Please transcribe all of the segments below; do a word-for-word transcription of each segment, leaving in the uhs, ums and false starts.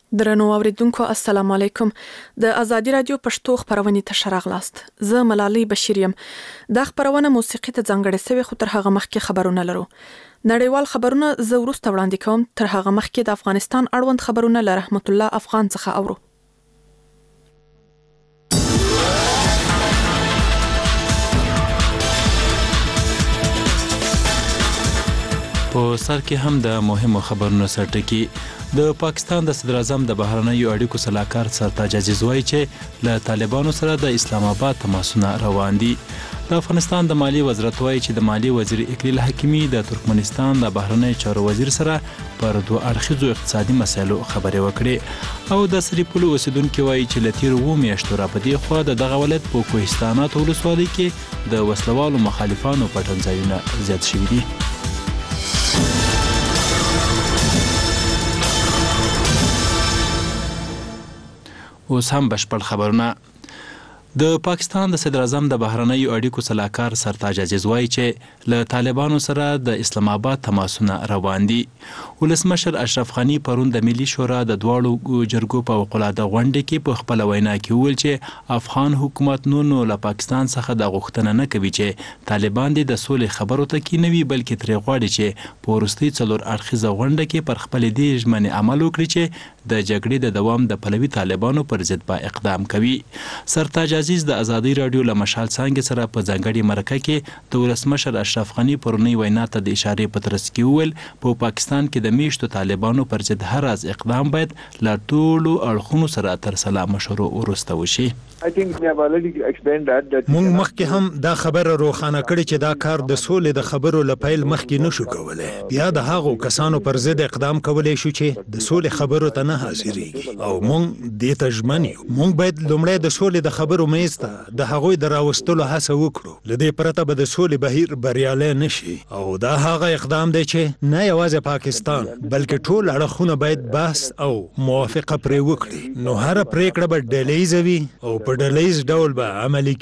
درنو اوریدونکو السلام علیکم. د ازادي رادیو پښتو خبرونه ته شراغلاست. زه ملالۍ بشیر یم. دا خبرونه موسیقي ته ځانګړې شوی خو تر هغه مخکې خبرونه لرو. نړیوال خبرونه زه وروسته وړاندې کوم. تر هغه مخکې د افغانستان اړوند خبرونه له رحمت الله افغان څخه اورو. په سر کې هم د مهمو خبرونو سرټکی. د پاکستان د صدر اعظم د بهرنیو اړیکو سلاکار سرتاج عزیز وایي چې له طالبانو سره د اسلام آباد تماسونه روان دي. د افغانستان د مالی وزارت وایي چې د مالی وزیر اقلیل حکیمی د ترکمنستان د بهرنیو چارو وزیر سره پر دوه اړخیزو اقتصادي مسایلو خبرې وکړې او د سریپول اوسیدونکو وایي چې له تیر اوو میاشتو راپدې خو د دغه ولایت په کوهستانات ولسوالۍ کې د وسلوالو مخالفانو پټنځایونه زیات شوي دي. اوس هم بشپړ خبرونه. د پاکستان د صدر اعظم د بهرنیو اړیکو سلاکار سرتاج عزیز وایي چې له طالبانو سره د اسلام آباد تماسونه روان دي. ولسمشر اشرف غني پرون د ملي شورا د دواړو جرګو په وقلاده غونډه کې په خپل وینا کې وویل چې افغان حکومت نو له پاکستان څخه د غوښتنه نه کوي چې طالبان د سولې خبرو ته کې نه وي بلکې ترې غواړي چې په وروستي څلور اړخیزه غونډه کې پر خپل دې ژمنې عمل وکړي چې د جګړې د دوام د پلوي طالبانو پر ضد به اقدام کوي. سرتاج عزیز د ازادي رادیو له مشال څانګې سره په ځانګړي مرکه کې د ولسمشر اشرف غني پرونی وینا ته د اشارې په ترڅ کې وویل په پاکستان کې د میشتو طالبانو پر ضد هر از اقدام باید له ټولو اړخونو سره تر سلا مشورو وروسته وشي. مونږ مخکې هم دا خبره روښانه کړې چې دا کار د سولې د خبرو له پیل مخکې نشو کولی. بیا د هغو کسانو پر ضد اقدام کولی شو چې د سولې خبرو ته نه حاضرېږي او مونږ دې ته ژمن یو. مونږ باید لومړی د سولې د خبرو میز ته د هغوی د راوستلو هڅه وکړو. له دې پرته به د سولې بهیر بریالی نشي او دا هغه اقدام دی چې نه یوازې پاکستان بلکې ټول اړخونه باید بحث او موافقه پرې وکړي. نو هره پریکړه به ډلهییزه وي او په ډلهییز ډول به عملي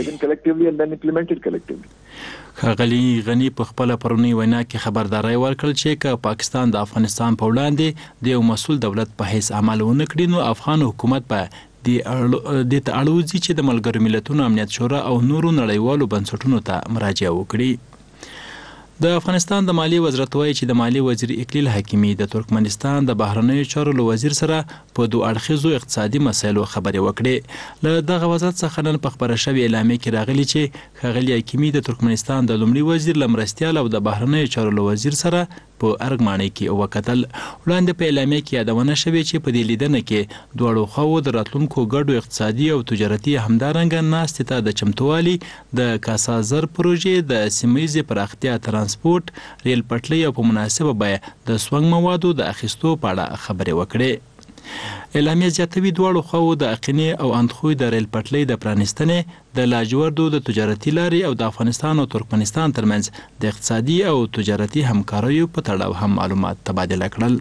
کیږي. ښاغلي غني په خپله پرونی وینا کې خبرداری ورکړل چې که پاکستان د افغانستان په وړاندې د یو مسؤل دولت په حیث عمل ونه کړي نو افغان حکومت به دې ته اړوځي چې د ملګرو ملتونو امنیت شورا او نورو نړیوالو بنسټونو ته مراجعه وکړي. د افغانستان د مالی وزارت وایي چې د مالی وزیر اقلیل حکیمی د ترکمنستان د بهرنیو چارو له وزیر سره په دوه اړخیزو اقتصادي مسایلو خبرې وکړې. له دغه وزارت څخه نن په خبره شوې اعلامیه کې راغلي چې ښاغلي حکیمی د ترکمنستان د لومړي وزیر له مرستیال او د بهرنیو چارو له وزیر سره په ارګمانۍ کې وکتل. وړاندې په اعلامیه کې یادونه شوې چې په دې لیدنه کې دواړو خواوو د راتلونکو ګډو اقتصادي او تجارتي همدارنګه ناستې ته د چمتووالي د کاسازر پروژې د سیمهییزې پراختیا ترانسپورت ریل پټلۍ او په مناسبه بیه د سونګ موادو د اخیستو په اړه خبرې وکړې. اعلامیه زیاتوي دواړو خواوو د اقینې او اندخوی د ریل پټلۍ د پرانیستنې د لاجوردو د تجارتي لارې او د افغانستان او ترکمنستان ترمنځ د اقتصادي او تجارتي همکاریو په تړاو هم معلومات تبادله کړل.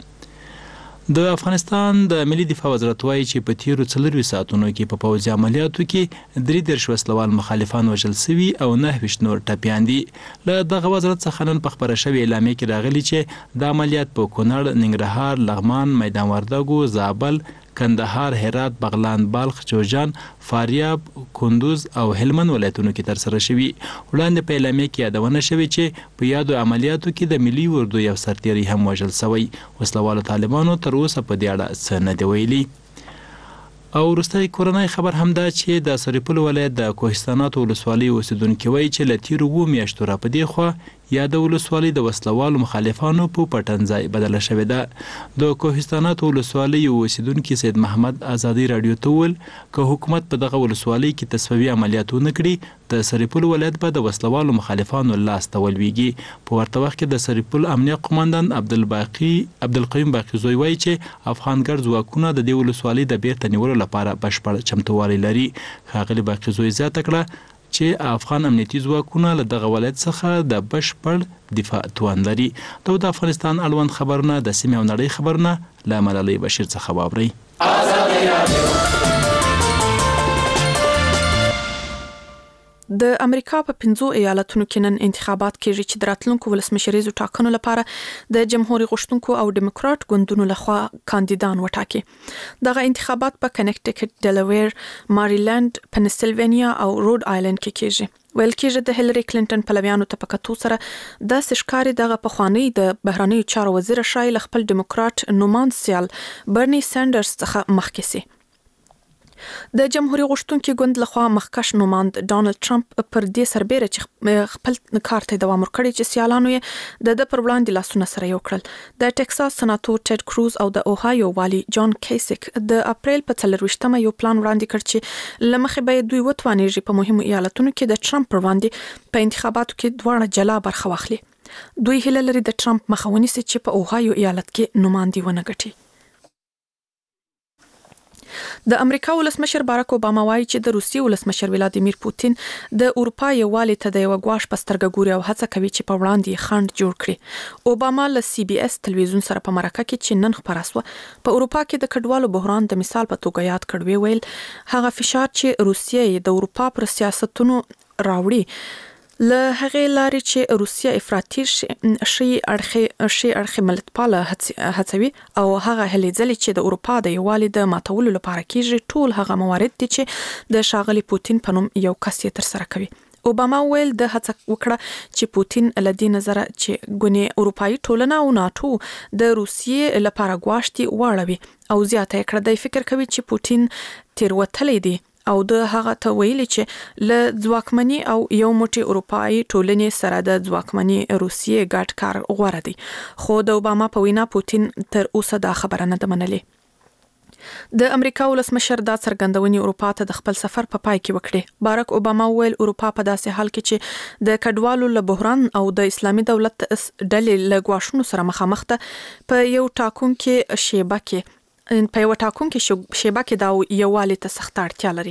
د افغانستان د ملي دفاع وزارت وایي چې په تیرو څلرویشتو ساعتونو کې په پوځي عملیاتو کې درې دېرش وسلوال مخالفان وژل سوي او نهه ویشت نور ټپیان دي. له دغه وزارت څخه نن په خبره شوې اعلامیه کې راغلي چې د عملیات په کونړ، ننګرهار، لغمان، میدان وردګو، زابل، کندهار، هرات، بغلان، بلخ، جوزجان، فاریاب، کندوز او هلمند ولایتونو کې ترسره شوي. وړاندې په اعلامیه کې یادونه شوې چې په یادو عملیاتو کې د ملي اردو یو سرتیری هم وژل شوی. وسلوالو طالبانو تر اوسه په دې اړه څه نه دي ویلي. او وروستی کورنۍ خبر هم دا چې د سریپول ولایت د کوهستانات ولسوالۍ اوسیدونکي وایي چې له تیرو اوو میاشتو راپدې خوا یا د ولسوالۍ د وسلوالو مخالفانو په پټنځای بدله شوې ده. د کوهستانات ولسوالۍ اوسیدونکي سید محمد ازادي رادیو ته وویل که حکومت په دغه ولسوالۍ کې تصفیوي عملیات ونه کړي د سریپول ولایت به د وسلوالو مخالفانو لاس ته ولویږي. په ورته وخت کې د سریپول امنیه قوماندان عبدالباقي عبدالقیوم باقي زوی وایي چې افغان ګرد ځواکونه د دې ولسوالۍ د بیرته نیولو لپاره بشپړ چمتووالی لري. ښاغلي باقي زوی زیاته کړه چې افغان امنیتي ځواکونه له دغه ولایت څخه د بشپړ دفاع توان لري. دا د افغانستان اړوند خبرونه د سیمې او نړۍ خبرونه له ملالۍ بشیر څخه واورئ. د امریکا په پنځو ایالتونو کې نن انتخابات کېږي چې د راتلونکو ولسمشریزو ټاکنو لپاره د جمهوریت غوښتونکو او ډیموکرات ګوندونو لخوا کاندیدان وټاکي. دغه انتخابات په کنیکټیکټ، ډیلاویر، ماریلند، پنسلوانیا او روډ آیلند کې کېږي. ویل کېږي د هیلری کلینټن پلویانو ته په کتو سره د سشکاري دغه پخوانی د بهرنیو چارو وزیر شای خپل ډیموکرات نومان سیال برني سانډرز څخه مخکې سي. د جمهوریت غوښتونکو ګوند لخوا مخکښ نوماند ډانلډ ټرمپ پر دې سربېره چې خپل کار ته دوام ورکړي چې سیالانو یې د د پر وړاندې لاسونه سره یو کړل. د ټکساس سناتور ټیډ کروز او د اوهایو والی جان کیسک د اپریل په څلرویشتمه یو پلان وړاندې کړ چې لمخې به دوی وتوانیږي په مهمو ایالتونو کې د ټرمپ پر وړاندې په انتخاباتو کې دواړه جلا برخه واخلي. دوی هیله لري د ټرمپ مخه ونیسي چې په اوهایو ایالت کې نوماندي ونه ګټي. د امریکا ولسمشر باراک اوباما وایي چې د روسیې ولسمشر ولادیمیر پوتین د اروپا یووالي ته د یو غواش په سترګه ګوري او هڅه کوي چې په وړاندې خنډ جوړ کړي. اوباما له سی بي اس تلویزیون سره په مرکه کې چې نن خبره شوه په اروپا کې د کډوالو بحران د مثال په توګه یاد کړ. ویل هغه فشار چې روسیې د اروپا پر سیاستونو راوړي له هغه لاري چې روسیا افراطي شي اړخي شي اړخي ملتپاله هڅوي او هغه هلې ځلې چې د اروپا د یووالي د ماتولو لپاره کېږي ټول هغه موارد دي چې د شاغلي پوتین په نوم یو کس یې تر سره کوي. اوباما ویل د هڅه وکړه چې پوتین لدی نظر چې ګونې اروپאי ټولنه او ناتو د روسیې لپاره غواړي واړوي او زیاته کړه د فکر کوي چې پوتین تیروتلې دي او د هغه ته ویلي چې له ځواکمنۍ او یو موټی اروپאי ټولنې سره د ځواکمنۍ روسیې ګډ کار غوړه دي. خو د اوباما په وینا پوتین تر اوسه دا خبره نه ده منلې. د امریکا ولسمشر دا څرګندونې اروپا ته د خپل سفر په پای کې وکړي. باراک اوباما ویل اروپا په داسې حال کې چې د کډوالو له بحران او د اسلامي دولت ډلې له غواښونو سره مخامخ ده په یو ټاکونکي شیبه کې په یو ټاکونکي شیبه کې دا یووالي ته سخت اړتیا لري.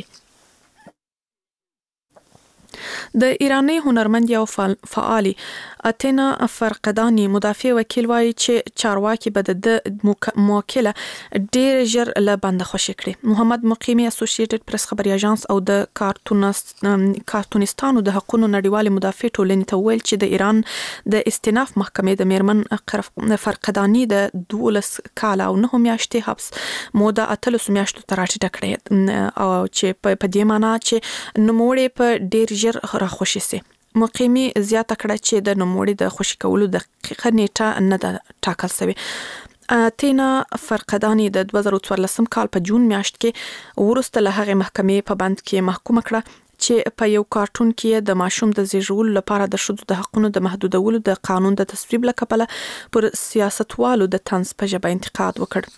د ایرانی هنرمند او فعالي اتینا فرقدانی مدافع وکیل وایي چې چارواکي به د موکله ډیر ژر له بند خوشی کړي. محمد مقیمی اسوسییټډ پریس خبري اژانس او د کارتونستانو د حقوقو نړیوال مدافع ټولنې ته ویل چې د ایران د استئناف محکمې د میرمن فرقدانی د دولس کال او نه میاشتې حبس موده اتلس میاشتو ته راټیټه کړې او چې په دې معنی چې نوموړی په ډیر ژر راخوشي سي. مقیمی زیاته کړه چې د نوموړي د خوشی کولو دقیقه نیټه نه ده ټاکل شوې. اتینا فرقدانی د دوه زره څوارلسم کال په جون میاشت کې ورسته له هغه محکمې په بند کې محکوم کړه چې په یو کارټون کې د ماشوم د زیږولو لپاره د ښځو د حقوقو د محدودولو د قانون د تصویب لپاره پر سیاستوالو د طنز په ژبه انتقاد وکړ.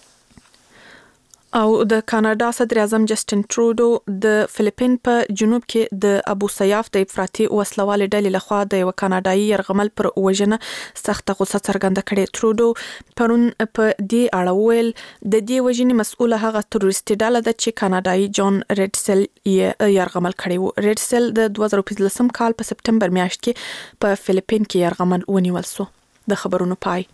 او د کاناډا صدر اعظم جسټین ټرودو د فلیپین په جنوب کې د ابو سیاف د افراطي وسلوال ډلې لخوا د یو کاناډایي يرغمل پر وژنه سخت غوسه څرګنده کړې. ټرودو پرون په دې اړه ویل د دې وژنې مسؤل هغه تروریستي ډله ده چې کاناډایي جان ریډسل یې يرغمل کړی و. ریډسل د دوه زره پنځلسم کال په سپټمبر میاشت کې په فلیپین کې يرغمل ونیول شو. د خبرونو پای.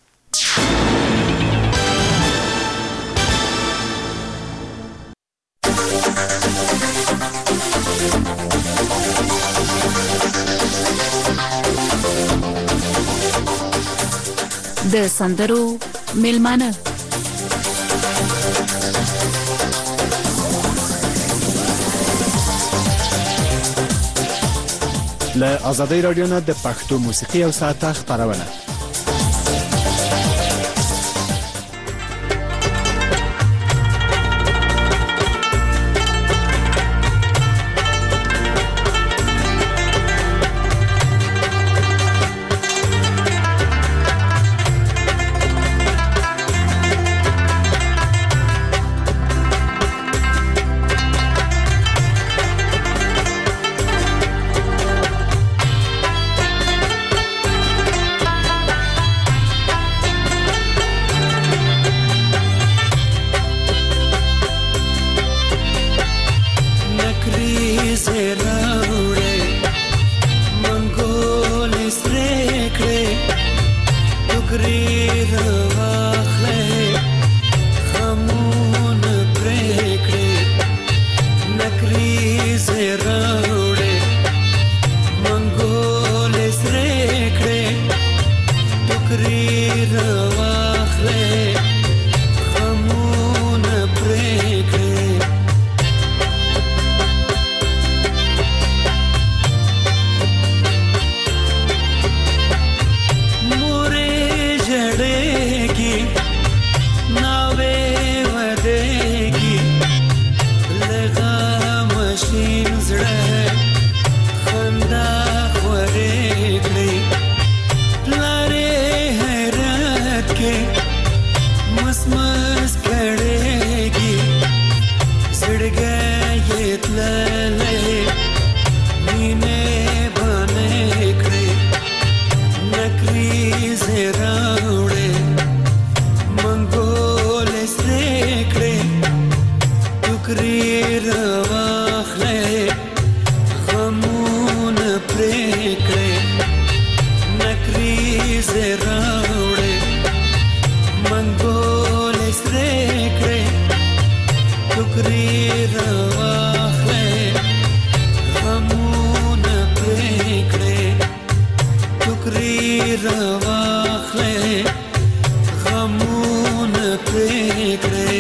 د سندرو میلمانه له آزادۍ رادیو نه د پښتو موسیقي او ساعته خبرونه. یادېږي لږه ماشین زړه خندا خورې کړې پلارې حیرت کې مس مس کړېږي زړګی یې تللی مینې باندې کړې نکریزې راوړې منګولې سرې کړې ټوکرې راواخلې غمونه پرې کړې نکریزې راوړې منګولې سرې کړې ټوکرې راواخلې غمونه پرې کړې ټوکرې راواخلې غمونه پرې کړې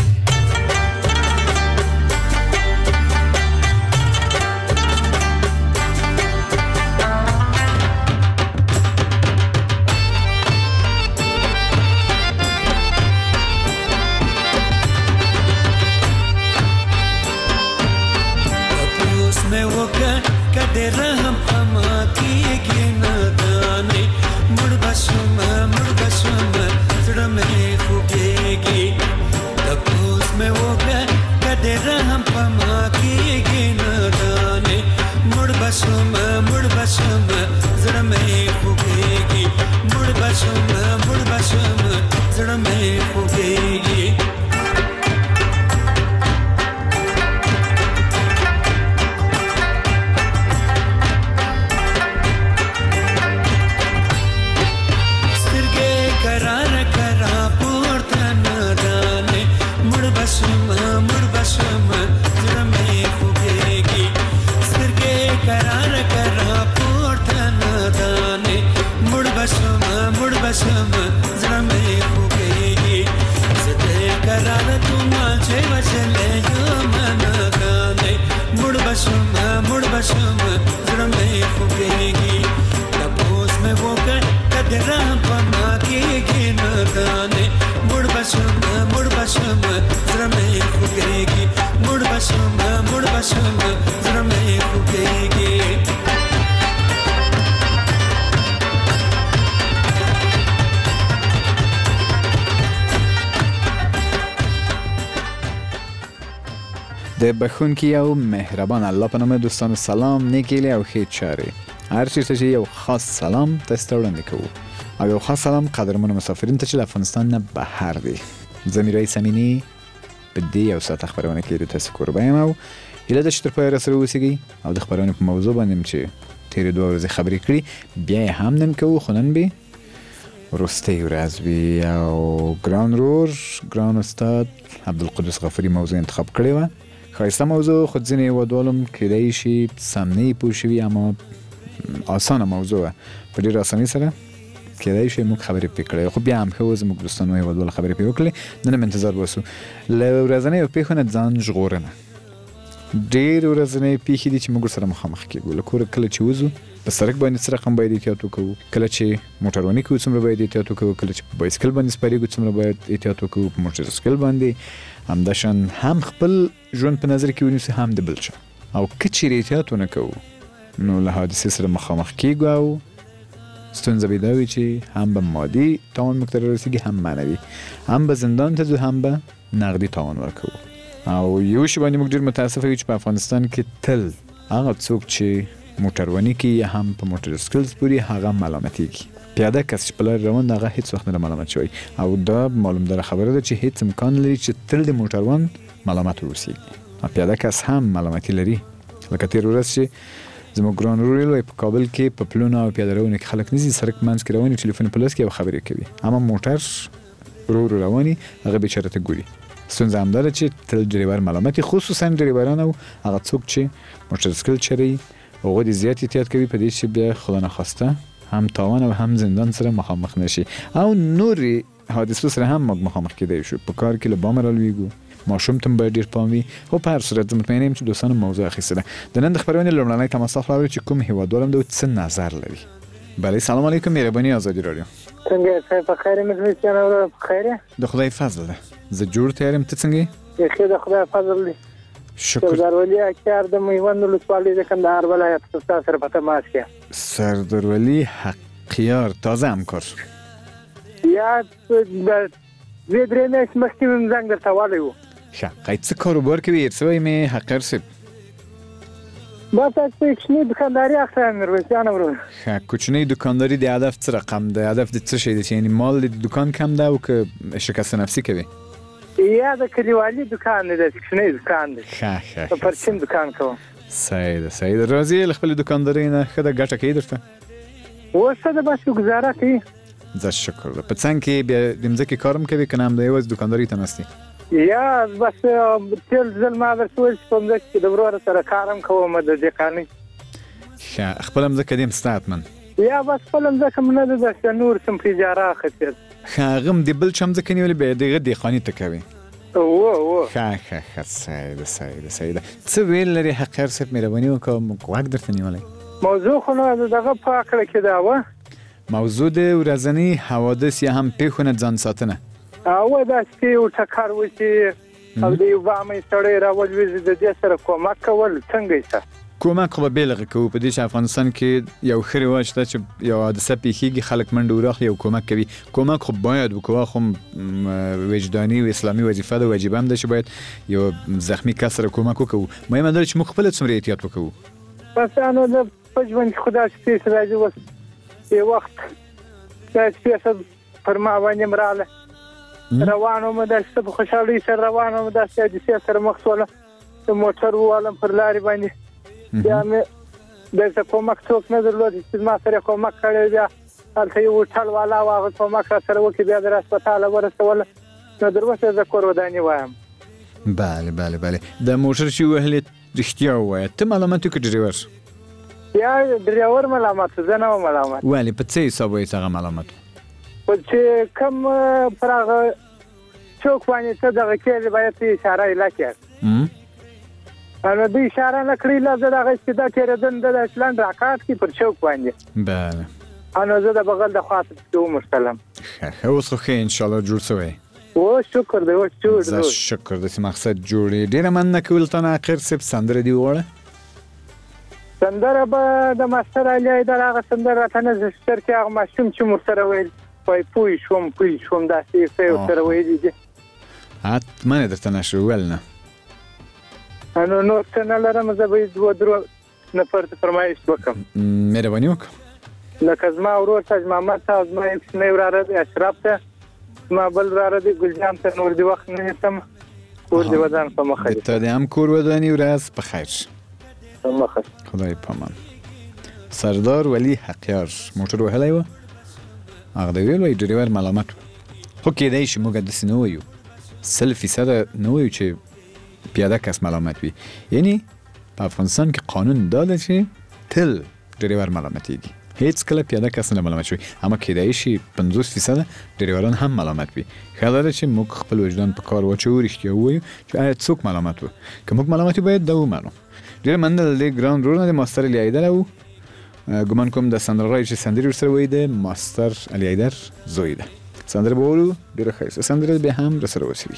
کده رحم اما کیږي نه دانه مړ بشم مړ بشم زړه مې خوږيږي تپوس مې وکړه کده رحم اما کیږي نه دانه مړ بشم مړ بشم زړه مې خوږيږي مړ بشم مړ بشم زړه مې خوږيږي بشم زړه مې خوږېږي زه دې کراره توما چې وچلې یم نه دانې مړ بشم مړ بشم زړه مې خوږېږي تپوس مې وکړ کده رحم په ما کېږي نه دانې مړ بشم مړ بشم زړه مې خوږېږي مړ بشم مړ بشم زړه مې خوږېږي د بخونکي او مهربان الله په نوم دوستان سلام نیکیلی او ښې چارې هر چیرته چې یو خاص سلام تاسو ته وړاندې کوو او یو خاص سلام قدرمنو مسافرین ته چې له افغانستان نه بهر دي زه میرای سمینی په دې یو ساعت خبرونه کې د تاسو کوربه یم او هیله ده چې تر پایه راسره اوسئ او د خبرونې په موضوع باندې چې تېرې دوه ورځې خبرې کړي بیا یې هم نن کوو خو نن به وروستۍ ورځ وي او ګران رور ګران استاد عبدالقدوس غفوري موضوع انتخاب کړې وه خایسته موضوع خود ځینې هیوادوالو کیدای شي سم نه یې پوه شوي اما اسانه موضوع وه په ډېره اسانۍ سره کیدای شي موږ خبرې پرې کړی خو بیا هم ښه وه زموږ دوستانو هیوادوالو خبرې پرې وکړلې نن هم انتظار باسو له ورځنیو پېښو نه ځان ژغورنه ډېر ورځنۍ پېښې دي چې موږ ورسره مخامخ کېږو له کوره کله چې وځو په سړک باندې څه رقم باید احتیاط وکړو کله چې موټرواني کوو څومره باید احتیاط وکړو کله چې په بایسکل باندې سپارېږو څومره باید احتیاط وکړو په موټرسایکل باندې همداشان هم خپل ژوند په نظر کې ونیسو هم د بل چا او که چیرې احتیاط ونه کوو نو له حادثې سره مخامخ کېږو او ستونزه به دا وي چې هم به مادي تاوان موږ ته رارسېږي هم معنوي هم به زندان ته ځو هم به نقدي تاوان ورکوو او یو شی باندې موږ ډېر متاسفه یو چې په افغانستان کې تل هغه څوک چې موټرواني کوي یا هم په موټرسایکل سپوري هغه ملامتېږي پیاده کس چې په لار روان هغه هیڅ وخت نه ملامت شوی او دا معلوم داره خبره ده چې هیڅ امکان لري چې تل د موټروان ملامت واوسېږي او پیاده کس هم ملامتي لري لکه تېره ورځ چې زموږ ګران ورور وایي په کابل کې په پلونو او پیاده روانو کې خلک نه ځي سړک منځ کې روان وي ټلیفون په لاس کې او خبرې کوي اما موټر ورو ورو روان وي هغه بېچاره ته ګوري ستونزه همدا ده چې تل ډریور ملامت خصوصا ډریوران او هغه څوک چې موټرسایکل چلوي هغوی د زیات احتیاط کوي په دې چې بیا خدا نخواسته هم تاوان او هم زندان سره مخامخ نشي او نورې حادثو سره هم موږ مخامخ کېدای شو په کار کې له بامه رالویږو ماشوم ته باید ډېر پام وي خو په هر صورت زه مطمئنه یم چې دوستانو موضوع اخیستې ده د نن د خپرونې لومړنی تماس اخلو چې کوم هیوادوال هم د څه نظر لري بله سلام علیکم، مهربانی آزادی رادیو. څنګه صاحب په خیر مې زما څنګه په خیر د خدای فضل ده. زه جوړ تیارم، ته څنګه یې؟ ښه د خدای فضل دی. شکر. سردار ولی اکبر د میوند ولسوالۍ د کندهار ولایت څخه سره په تماس کې. سردار ولی حقیار تازه همکار. یا د زه درې میاشتې مخکې مې زنګ درته والی و. ښه قید څه کاروبار کوي ارسوی مې حقیار صاحب؟ ما تاسو کوچنی دکانداری اخلم میرویس جان ورو. ښه کوچنی دکانداری د هدف څه رقم ده؟ هدف د څه شی دی؟ یعنی مال د دکان کم ده او که شکست نفسی کوي؟ یا د کلیوالي دکان دی، د کوچنی دکان دی. ښه ښه په پرچم دکان کوم. صحیح ده صحیح ده. راځي له خپل دکاندارۍ نه ښه ده ګټه کوي درته؟ اوس څه ده بس ګزاره کوي. زه شکر ده. په څنګ کې بیا د مځکې کارم کوي که نه همدا یوازې دکاندارۍ ته ناست یې؟ یا بس تل ځل ما درته وویل چې په مځکه کې د ورور سره کارم کوم د دې قانون. ښه خپله مځکه دې هم ستا حتما؟ یا بس خپله مځکه م نه ده داسې نور څه په اجاره اخیستې. ښه هغه هم د بل چا مځکه نیولې بیا دغه دهقاني ته کوي؟ اوه اوه ښه ښه ښه صحیح ده صحیح ده صحیح ده. څه ویل لري حقیار صاحب؟ مهرباني وکړه موږ غوږ درته نیولی. موضوع خو نو دغه په هکله کې ده وه. موضوع د ورځني حوادث یا هم پیښو نه ځان ساتنه. اوه داسې کې یو ټکر وشي او د یو بامې سړی راولوېږي د دې سره کومک کول څنګه یې څه؟ کومک خو به بېلغه کوو په دې چې افغانستان کې یو ښه رواج شته چې یو حادثه پیښیږي خلک منډه وراخلي او کومک کوي. کومک خو باید وکړو، خو وجداني او اسلامي وظیفه ده، واجب هم ده چې باید یو زخمی کس سره کومک وکړو. مهمه ده چې موږ خپله څومره احتیاط وکړو. بس نو د په ژوند کې خو داسې پیښې راځي. اوس یو وخت داسې پیښه پر ما باندې م راغله، روان وم داسې په خوشحالۍ سره روان وم، داسې حادثې سره مخ شولم، د موټر ووالم پر لارې باندې. بیا مې دلته کومک څوک نه درلود چې زما سره کومک کړی. بیا هلته یو هوټل والا و، هغه کومک را سره وکړي، بیا در هسپتاله ورسوله. نو در اوسه زه کور وداني وایم. بله بله بله. د موټر چې وهلې رښتیا ووایه، ته ملامت یې که ډریور؟ یا ډریور ملامت و، زه نه وم ملامت. ولې په څه حساب وایې چې هغه ملامت و؟ خو چې کوم پر هغه چوک باندې څه دغه کېږي باید ته اشاره یې نه کړې. نو دوی اشاره نه کړې له زه دغه چې دا تېرېدم د داسې لنډ راکات کې پر چوک باندې. بله. نو زه د بغل د خوا پسې وموښتلم. ښه ښه اوس خو ښه انشاءالله جوړ شوی؟ اوس شکر دی اوس جوړ دی. زه شکر داسې مقصد جوړ یې. ډېره مننه کوو تا نه حقیر صاحب. سندره دې وغواړه؟ سندره به د ماستر علي حیدر هغه سندره راته نه زشتر کې هغه ماشوم چې مو ورسره ویل وایي پوه شوم پوه شوم داسې یې څه یې ورسره ویلي دي. حتما یې درته نشو ویل نه. نو نور څه نه لرم، زه به یې دوه درو نفر ته فرمایش وکړم. مهرباني وکړه. لکه زما ورور تاج محمد ته او زما یو کوچنی وراره دی اشرف ته، زما بل وراره دی ګلجان ته. نور دې وخت نه نیسم، کور دې ودان په مخه دی. ته دې هم کور وداني ورځ په خیر. په مخه. خدای پامان. سردار ولی حقیار موټر وهلی و، هغه د ویل وایي ډریور ملامت و. خو کېدای شي موږ داسې نه وایو، سل فیصده نه وایو چې پیاده کس ملامت وي. یعنی په افغانستان کې قانون دا ده چې تل ډریور ملامتېږي، هیڅ کله پیاده کس نه ملامت شوی. اما کېدای شي پنځوس فیصده ډریوران هم ملامت وي. ښه دا ده چې موږ خپل وجدان په کار واچوو، رښتیا ووایو چې آیا څوک ملامت و. که موږ ملامت یو باید دا ومنو. ډېره مننه له دې ګران ورور نه د ماستر علي حیدر او ګمان کوم د سندرغاړی چې سندرې ورسره وایي د ماستر علي حیدر زوی ده. سندره به وورو، ډېره ښایسته سندره بیا هم راسره وسوي.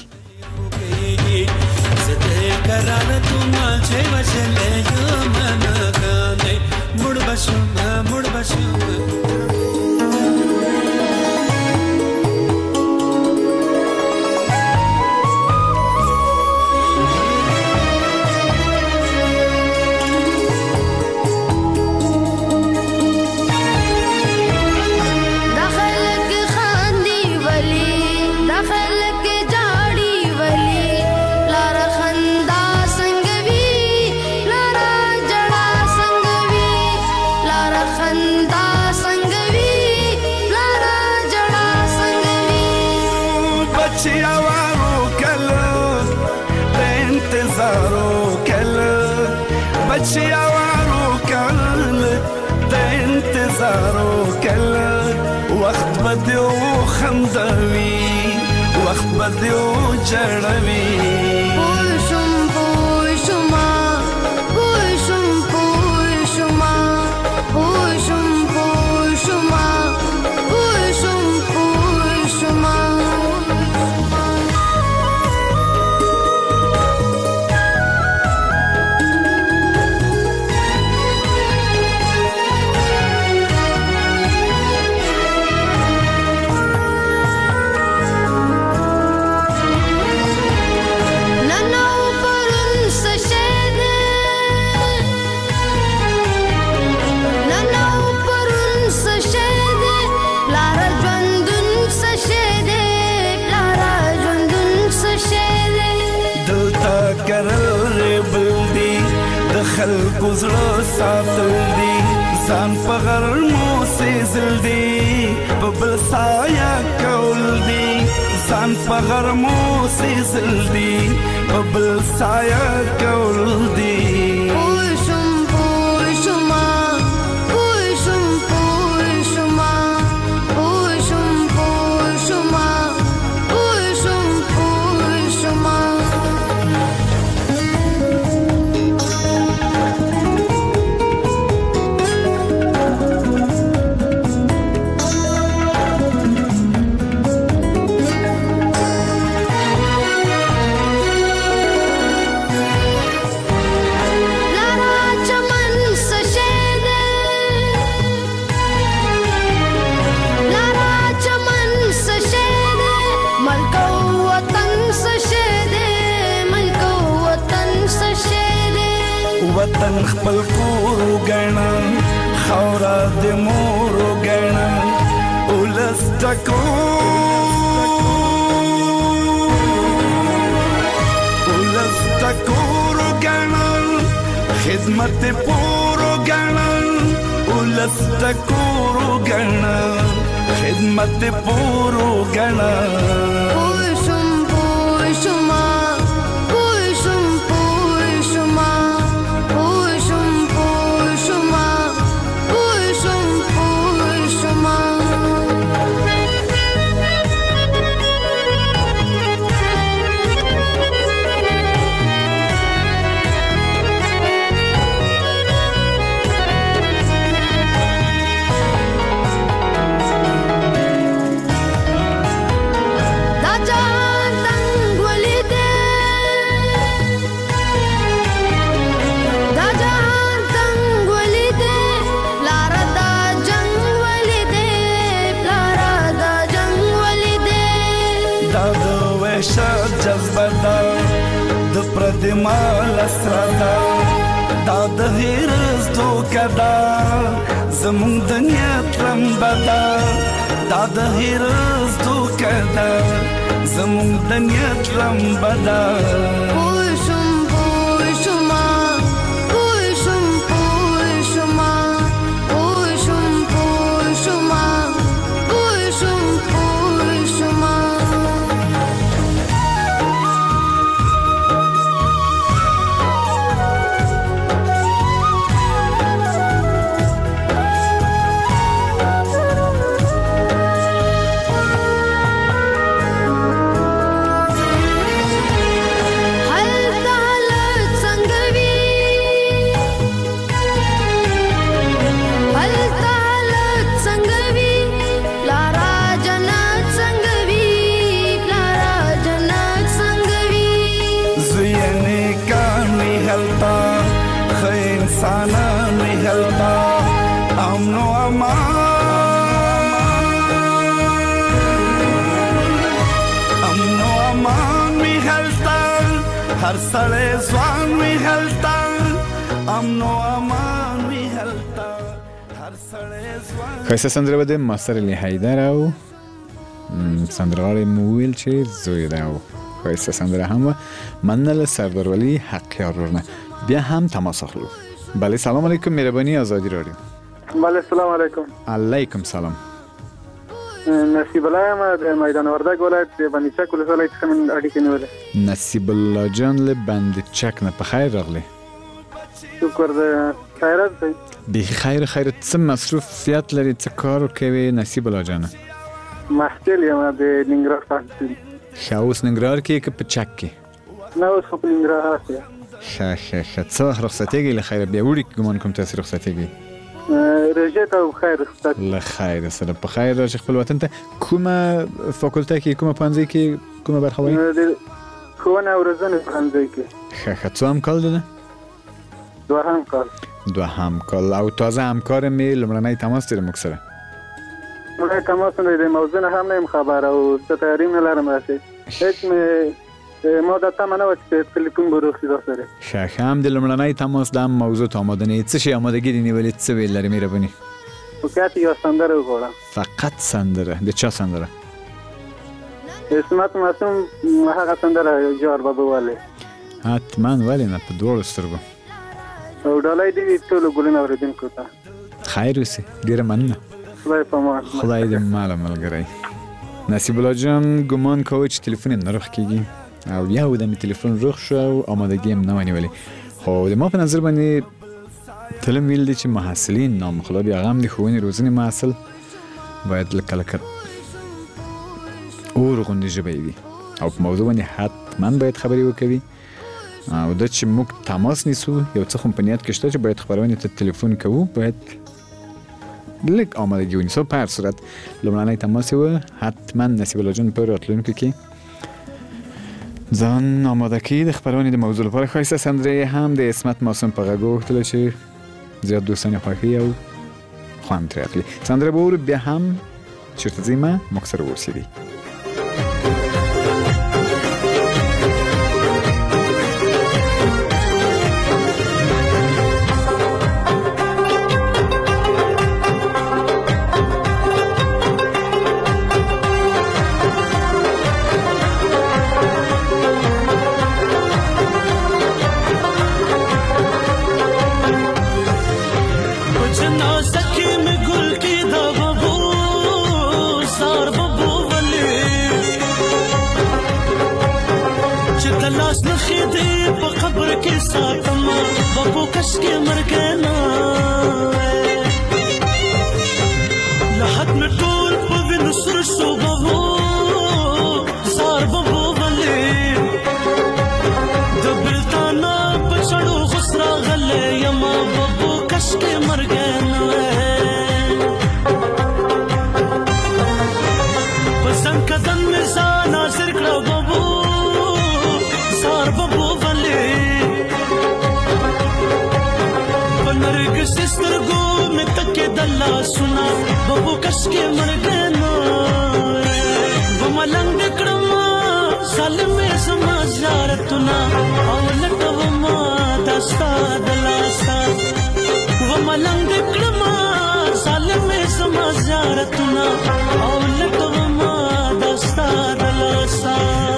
وخت بدیو خندوي وخت بدیو جړوي پوشم پوشما پوشم پوشما پوشم پوشما خلکو زړه ساتل دي ځان په غرمو سېزل دي په بل سایه کول دي ځان په غرمو سېزل دي په بل سایه کول دي وطن خپل کور وګڼه خاوره د مور وګڼه ولس ټکو ولس ټکور وګڼه خدمت پور وګڼه ولس ټکور وګڼه خدمت پور وګڼه مال اسرادا دا د هیرز دوکدا زمون د نیت رمبدا دا د هیرز دوکدا زمون د نیت رمبدا هر سړی ځوان وي هلته امن او امان وي هلته هر سړی ځوان ښایسته سندره به د ماستر علي حیدر او سندرغاړی مو وویل چې زوی ده او ښایسته سندره هم وه مننه له سردار ولي حقیار ورونه بیا هم تماس اخلو بله سلام علیکم مهرباني آزادی رادیو بله سلام علیکم علیکم سلام نصیب الله یم د میدان وردګ ولایت د بند چک ولسوالۍ څخه من اړیکې نیولې نصیب الله جان له بند چک نه په خیر راغلی شکر د خیرت دی بیخي خیر خیر څه مصروفیت لري څه کار کوي نصیب الله جانه محصل یم د ننګرهار پوهنتون ښه اوس ننګرهار کې که په چک کې نه اوس خو په ننګرهار کې ښه ښه ښه څه وخت رخصتېږئ له خیره بیا وړي ګمان کوم تاسې رخصتېږئ رژه ته خیر رخصت له خیر سره په خیر راشي خپل وطن ته کومه فاکولته کې کومه پوهنځی کې کومه برخه وایي ښوونه او روزنې پوهنځی کې ښه ښه څوم کال ده دوهم کال دوهم کال او تازه همکار مې لومړنی تماس دی موږ سره لومړنی تماس نه دی موضوع نه هم نه یم خبر او څه تیاری نه لرم راسي هیڅ مې ما دا تمه نه وه چې تلیفون به روغ شي راسره ښه ښه هم د لومړنی تماس د هم موضوع ته آماده نه یې څه شی آمادګي دې نیولې څه ویل لرې مهرباني فقط یوه سندره وغواړم فقط سندره د چا سندره عصمت معصوم هغه سندره جار بابا ولې حتما ولې نه په دواړو سترګو او ډالۍ دې ټول ګلونه اوریدونکو ته خیر اوسې ډیره مننه خدای په امان خدای دې مال ملګری نصیب الله جان ګمان کوي چې تلیفون یې نه رخ کېږي او یو دمې تلیفون رخ شو او آمادګي هم نه ونیولې خو د ما په نظر باندې تلم ویل دي چې محصلین نامخلا بیا هغه هم د ښوونې روزنې محصل باید لکه لکه اور غوندې ژبه یې وي او په موضوع باندې حتما باید خبرې وکوي او دا چې موږ تماس نیسو یو څه خو په نیت کې شته چې باید خبرونې ته تلیفون کوو باید لږ آمادګي ونیسو په هر صورت لومړنی تماس یې و حتما نصیب الله جان په راتلونکي کې ځان آماده کړي د خبرونې د موضوع لپاره ښایسته سندرې هم د عصمت معصوم په غږ وغوښتله چې زیات دوستان یې خوښوي او خوند ترې اخلي سندره به اورو بیا هم چېرته ځئ مه موږ سره واوسېږئ सुना बबू कस के मर गना वो मलंग क्रमा साल में समाज जारतुना औलट वो मादस्ता दलासा वो मलंग क्रमा साल में समाज जारतुना औलट वो मादस्ता दलासा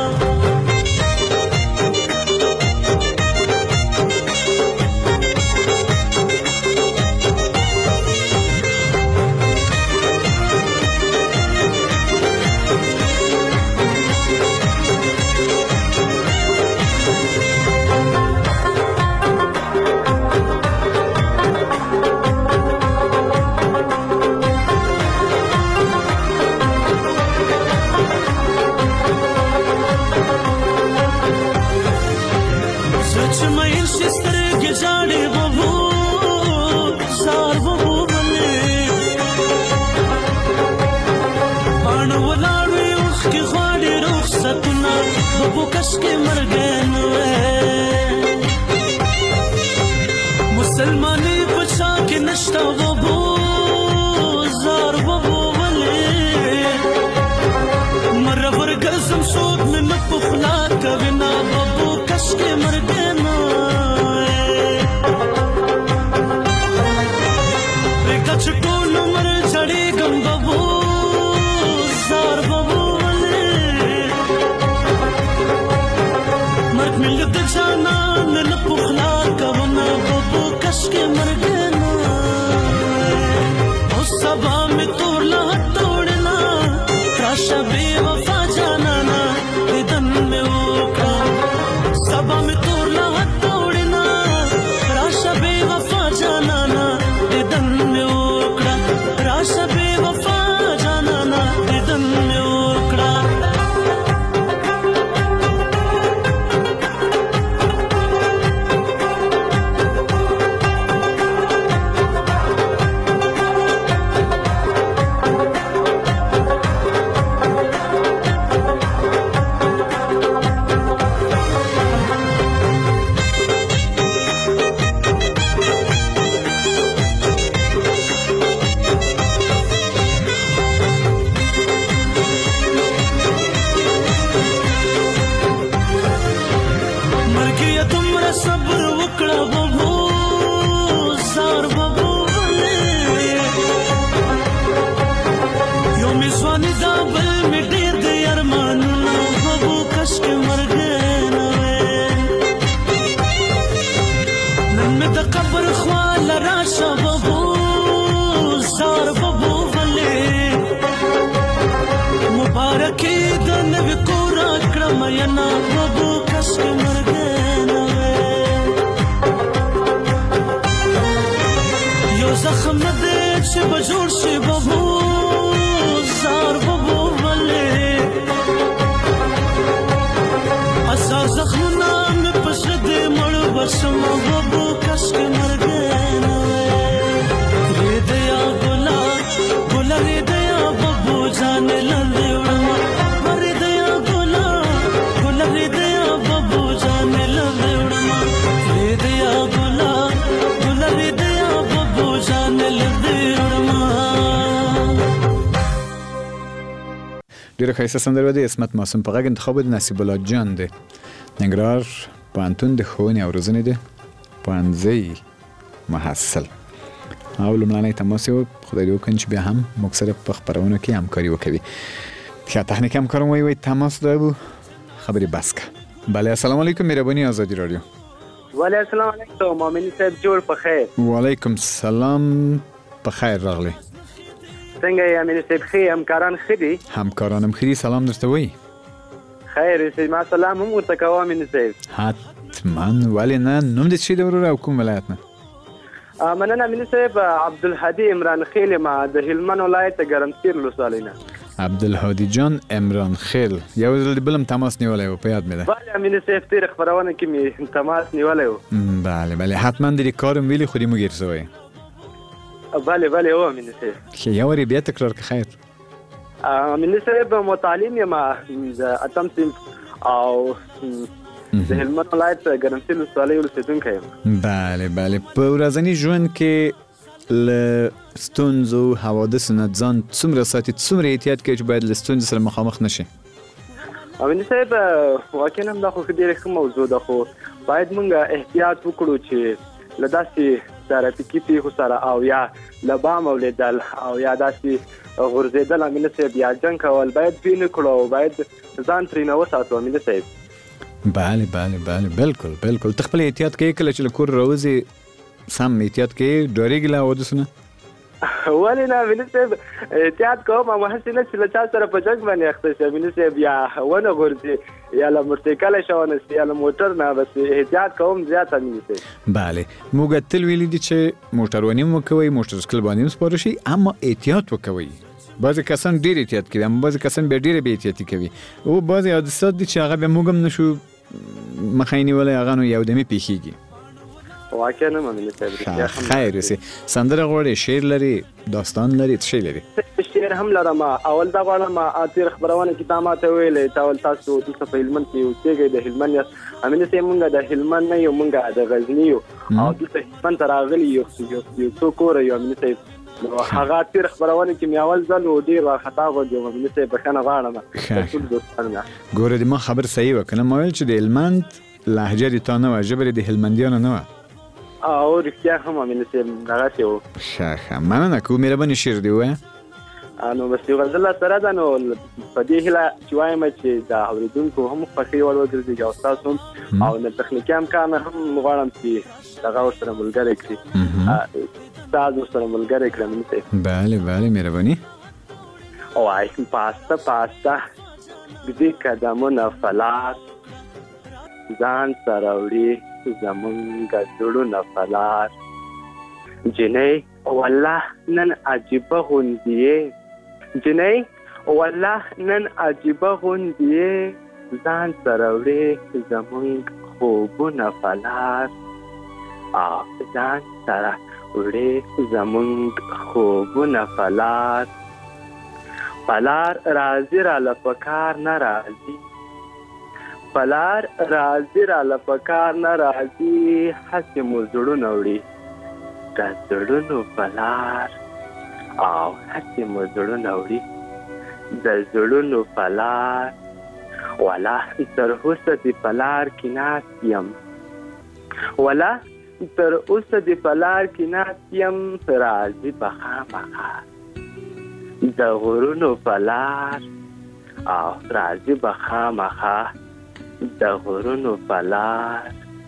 बबू कस के मर गए मुसलमानी बचा के नश्ता बबू जार बबू वले मरवर गजम सोद में न पुखला कविना बबू कस के मर गए रेखा चटोल मर चढ़े गम बबू जार बबू मिलत जाना न पुखला कवना बबू कस के मर गना उस सभा में तोड़ना तोड़ना राशा बेवफा जाना ना दिदन में ओका सभा में तोड़ना तोड़ना राशा बेवफा जाना ना दिदन में ओकड़ा राशा बेवफा जाना ना दिदन में ओकड़ा खबर مینا بابو کس که مرگنه یو زخم ده چه بجور شی بابو زار بابو ولی ازار زخم نام پشده مړ بشم بابو کس که مرگنه ریده یا گلا گلا ریده یا بابو جان لنده وڑما ریده یا گلا گلا ریده یا بابو جان لنده وڑما ریده یا گلا گلا ریده یا بابو جان لنده وڑما. ډیره ښایسته سندره ده. اسمت معصوم په غږ انتخاب د نصیب الله جان ده. ننګرهار پوهنتون د ښوونې او روزنې ده پوهنځی محصل. او لومړنی تماس یو خدای دې وکړي چې بیا هم موږ سره په خپرونو کې همکاري وکړي. ښه تخنیک همکارم وایي وایي تماس دارو خبرې بس که. بله السلام علیکم مهرباني آزادي رادیو. وعلیکم السلام علیکم مامنی صاحب جوړ په خیر. وعلیکم السلام په خیر راغلی. څنګه یې امین صاحب ښه همکاران ښه دي؟ همکارانم ښه دي سلام درته وایي. خیر صاحب ما سلام هم ورته کوه امین صاحب. حتما ولې نه نوم دې څه دی وروره او کوم ولایت نه؟ مننه امین صاحب عبدالهادي عمران خیل ما د هلمند ولایت ګرمسیر ولسوالۍ نه. عبدالهادي جان عمران خیل یو ځل بلم تماس نیولی و په یاد مې ده. بله امین صاحب تېره خپرونه کې مې تماس نیولی و. بله بله حتما دې کارم ویلي خو دې موږ هېر سوی. بله بله هو امین صاحب. ښه یو وارې بیا تکرار که خیر. امین صاحب متعلم یم د اتم صنف او د هلمند ولایت ګرمسیر ولسوالۍ اوسېدونکی یم. بله بله په ورځني ژوند کې له ستونزو حوادثو نه ځان څومره ساتي څومره احتیاط کوي چې باید له ستونزې سره مخامخ نشي؟ امین صاحب واقعا هم دا خو ډېره ښه موضوع ده خو باید موږ احتیاط وکړو چې له داسې ترافیکي پیښو سره او یا له بام اولیدل او یا داسې غورځېدل امین صاحب یا جنګ کول باید دوی نه کړو او باید ځان ترېنه وساتو امین صاحب. بله بله بله بالکل بالکل. ته خپل احتیاط کوې کله چې له کور راوځې سم احتیاط کوې ډارېږې له حوادثو نه؟ ولې نه امین صاحب احتیاط کوم هم هسې نه چې له چا سره په جنګ باندې اخته شي امین صاحب یا ونه غورځي یا له موټرسایکله شونه شي یا له موټر نه بس احتیاط کوم زیات امین صاحب. بله موږ تل ویلي دي چې موټرواني هم وکوئ موټرسایکل باندې هم سپاره شي اما احتیاط وکوئ. بعضې کسان ډېر احتیاط کوي اما بعضې کسان بیا ډېره بې احتیاطي کوي او بعضې حادثات دي چې هغه بیا موږ هم نشو مخه یې نیولی هغه نو یو دمې پېښېږي. واقعا هم امین صاحب خیر اوسې. سندره غواړې شعر لري داستان لري څه شی لري؟ شعر هم لرم. اول دا غواړم تېره خپرونه کې تا ماته ویلې تا ول تاسو دلته په هلمند کې اوسېږئ د هلمند یاست امین صاحب موږ د هلمند نه یو موږ د غزني یو او دلته هلمند ته راغلي یو یو څو کوره یو امین صاحب نو هغه تېره خپرونه کې مې اول ځل و ډېر وارخطا غوندې وم امین صاحب بښنه غواړم ټول دوستانو نه. ګوره د ما خبر صحیح وه که نه ما ویل چې د هلمند لهجه د تا نه وه ژبه د هلمندیانو نه وه. او رښتیا هم امین صاحب دغسې و. ښه ښه مننه کوو مهرباني شعر دې ووایه. نو بس یو غزل سره ده نو په دې هیله چې وایم چې د اورېدونکو هم خوښۍ وړ وګرځي او ستاسو هم او د تخنیکي امکان هم غواړم چې دغه ورسره ملګری کړي ستاسو سره ملګری کړم امین صاحب. بله بله مهرباني. وای پاسته پاسته ګدې قدمونه فلات ځان سره وړي زمونږ زړونه فلات جنۍ والله نن عجیبه غوندې یې جنۍ والله نن عجیبه غوندې یې ځان سره وړې زمونږ خوبونه فلات او ځان سره وړې زمونږ خوبونه فلات پلار راځي راله په کار نه راځي پلار راځي راله په کار نه راځي هسې مو زړونه وړي د زړونو پلار او هسې مو زړونه وړي د زړونو پلار ولا تر اوسه د پلار کې ناست یم ولا تر اوسه د پلار کې ناست یم راځي به خامخا د غرونو پلار او راځي به خامخا د غرونو پلار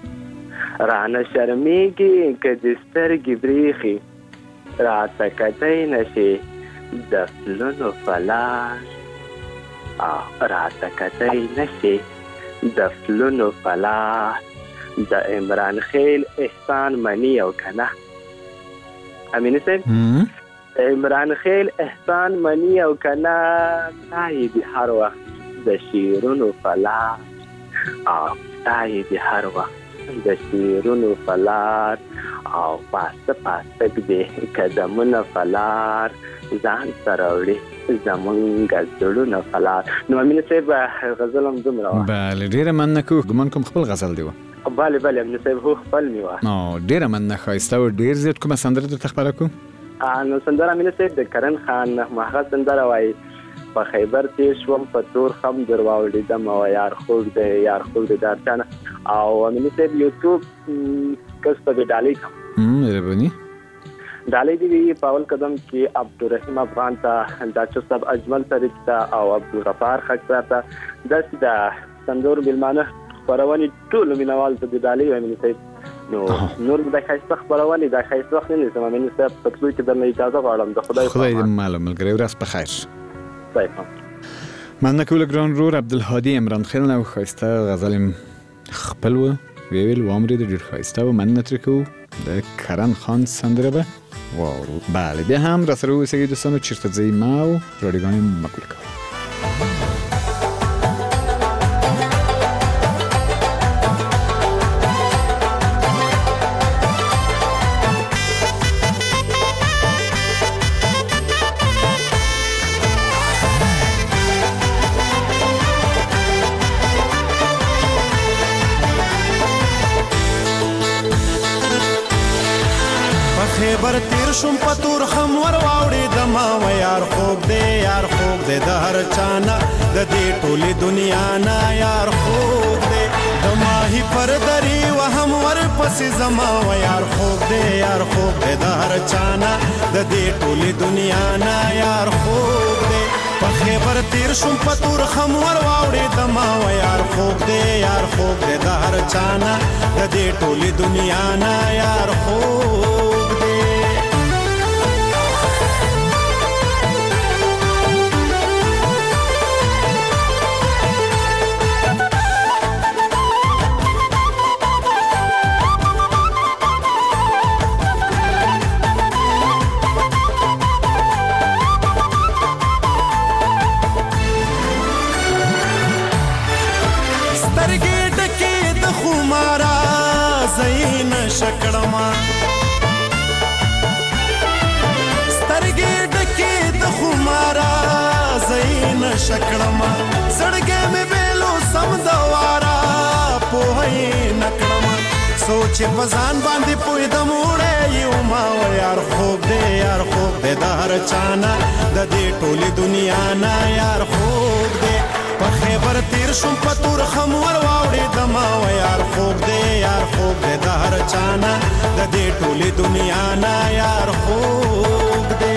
رانه شرمېږي که د سترګې بریښي راته کتی نشي د پلونو پلار او راته کتی نشي د فلونو فلار د عمران خیل احسان منی او کنه امین صاحب عمران خیل احسان منی او کنه تای دی هر وخت د شیرونو فلار او تای دی هر وخت د شیرونو فلار او پاسته پاسته دی قدمونه فلار ځان سره وړي زمونږ زړونه فلار. نو امین صاحب غزل هم دومره وه. بله ډېره مننه کوو. ګمان کوم خپل غزل دی وه. بله بله امین صاحب هو خپل مې وه. نو ډېره مننه ښایسته و. ډېر زیات کومه سندره درته خپره کړو؟ نو سندره امین صاحب د کرن خان هغه سندره وایي په خیبر تیر شوم په تور خم در واوړېدم او یار خوږ دی یار خوږ دی د هر چا او امین صاحب یوټیوب کس ته د ډالۍ کوم مهرباني ډالۍ دې وي په اول قدم کې عبدالرحیم افغان ته ډاکټر صاحب اجمل طریق ته او عبدالغفار خک صاحب ته داسې د سندور میلمانه خپرونې ټولو مینوال ته د ډالۍ وایم امین صاحب. نو نور د ښایسته خپرونې د ښایسته وخت نه نیسم امین صاحب په ټولو کې درنه اجازه غواړم د خدای خدای دې ماله ملګری ورځ په خیر. صحیح مننه کوله ګران رور عبدالهادي عمران خیل نه ښایسته غزل خپل و ویل و امرید ډېر ښایسته و مننه ترې کوو. د کرن خان سندره به واورو. بله بیا هم را سره اوسئ دوستانو چیرته ځئ ما او راډیوګانې مه ګول کوئ. خیبر تیر شم پتور خم ور واوړې د ما و یار خوږ دی یار خوږ دی د هر چانا د دې ټولې دنیا نه یار خوږ دی د ماهی پر دری و هم ور پسې زما و یار خوږ دی یار خوږ دی د هر چانا د دې ټولې دنیا نه یار خوږ دی په خیبر تیر شم پتور خم ور واوړې د ما و یار خوږ دی یار خوږ دی د هر چانا د دې ټولې دنیا نه یار خوږ شکړما سترګې ډکې د خمارا زین شکړما سړګې مې ویلو سم دوارا پوهې نکړما سوچ بزان باندې پوي د موړې یو ما یار خوږ دی یار خوږ دی د هر چانا د دې ټولې دنیا نه یار خوږ دی په خیبر تیر شم پتور خم ور واوړې د ما و یار خوږ دی یار خوږ دی د هر چانا د دې ټولې دنیا نه یار خوږ دی.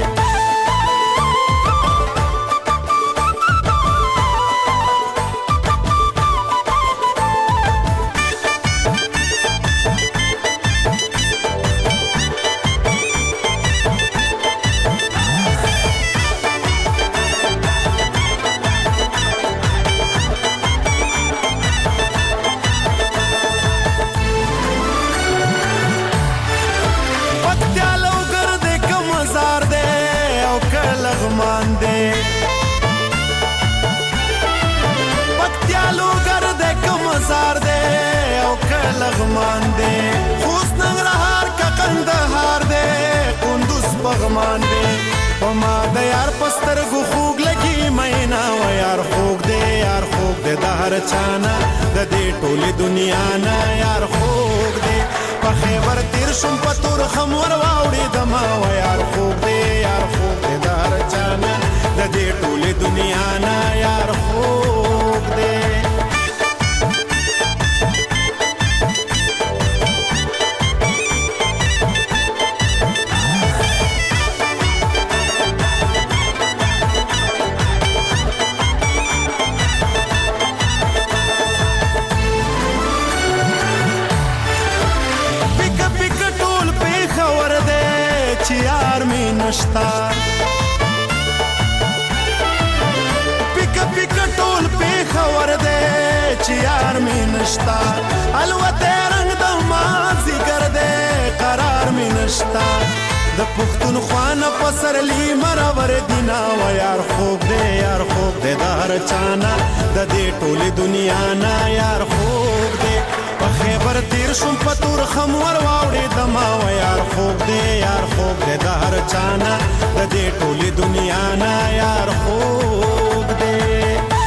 لغمان دے خوست ننګرهار کا قندهار دے کندوز پغمان دے پما د یار پسترګو خوږ لګي مینا و یار خوږ دے یار خوږ دے د هر چانا د دې ټولې دنیا نه یار خوږ دے په خیبر تیر شم پتور خم ور واوړې د ما و یار خوږ دے یار خوږ دے د هر چانا د دې ټولې دنیا نه یار خوږ دے. نشتا پیک پیک ټول په خبر ده چې یار مې نشتا الوته رنگ د مازی ګرځې قرار مې نشتا د پښتونخوا نه په سرلی مرور دینا و یار خوب دې یار خوب دې د هر چانا د دې ټولې دنیا نه یار خوب دې په خیبر تیر شم په تور خم ور واوړې دما و یار خوب دې یار خوب دې د هر چانا د دې ټولې دنیا نه یار خوب دې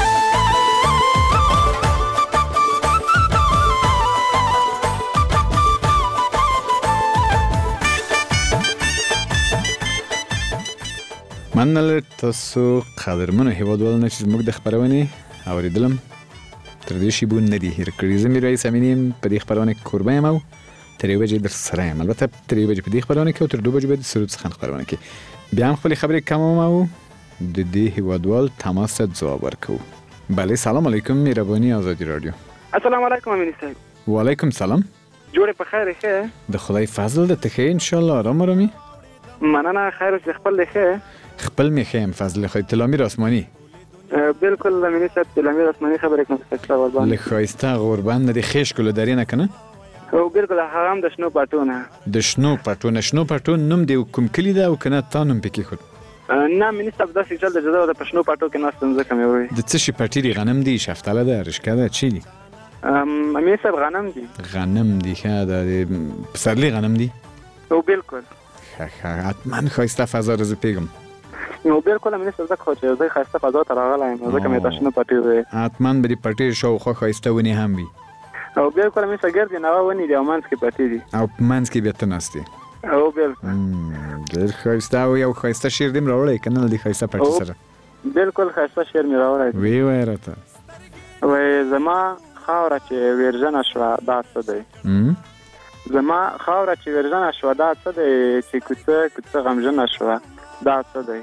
مننه تاسو قدرمنو هیوادوالو چې زموږ د خبرونې اوریدلم تر دې شی بو نه دی هیر کړی زمي رئیس امینیم په دې خبرونه کوربه یم او تر یو بجې در سره یم البته تر یو بجې په دې خبرونه کې او تر دوه بجې به د سرود څخه خبرونه کې بیا هم خپل خبرې کوم او د دې هیوادوال تماس ته ځواب ورکوم. بله سلام علیکم مهربانی آزادی رادیو. السلام علیکم امین صاحب. و علیکم سلام. جوړ په خیر ښه؟ د خدای فضل د تخې ان شاء الله آرام آرامي. مننه خیر اوس خپل ښه؟ خپل می خیم فضل خو تلامیر آسمانی. بالکل امین صاحب تلامیر آسمانی خبرې کوم څه قربان. لخواسته قربان د خېش کول درې نه کنه؟ او بالکل هغه هم د شنو پټونه. د شنو پټونه شنو پټون نوم دی کوم کلی دا او کنه تا نوم پکې خو. نه مینه صاحب دا چې د جزا د پښنو پټو کې ناستم ځکه مې وای. د څه شي پټی دی غنم دی شفتاله ده رشکه ده چی دی؟ ام امین صاحب غنم دی. غنم دی ښه د پسرلی غنم دی. او بالکل. ښه حتما خواسته فضا رز پیغام. نو بالکل امین صاحب زه خو چې زه خواسته فضا ته راغلایم ځکه مې د شنو پټي وای. حتما به دې پټي شو خو خواسته ونی هم وي. او بالکل امین صاحب ګرځي نو ونی دی او منځ کې پټي دي. او منځ کې به ته نستی. او بالکل. ډېر خواسته او یو خواسته شیر دیم راوړی کنه د خواسته پټي سره. بالکل خواسته شیر مې راوړی. وی وای راته. وای زما خاوره چې ورژنه شو دا څه دی؟ زما خاوره چې ورژنه شو دا څه دی چې کوڅه کوڅه غمژنه شو دا څه دی؟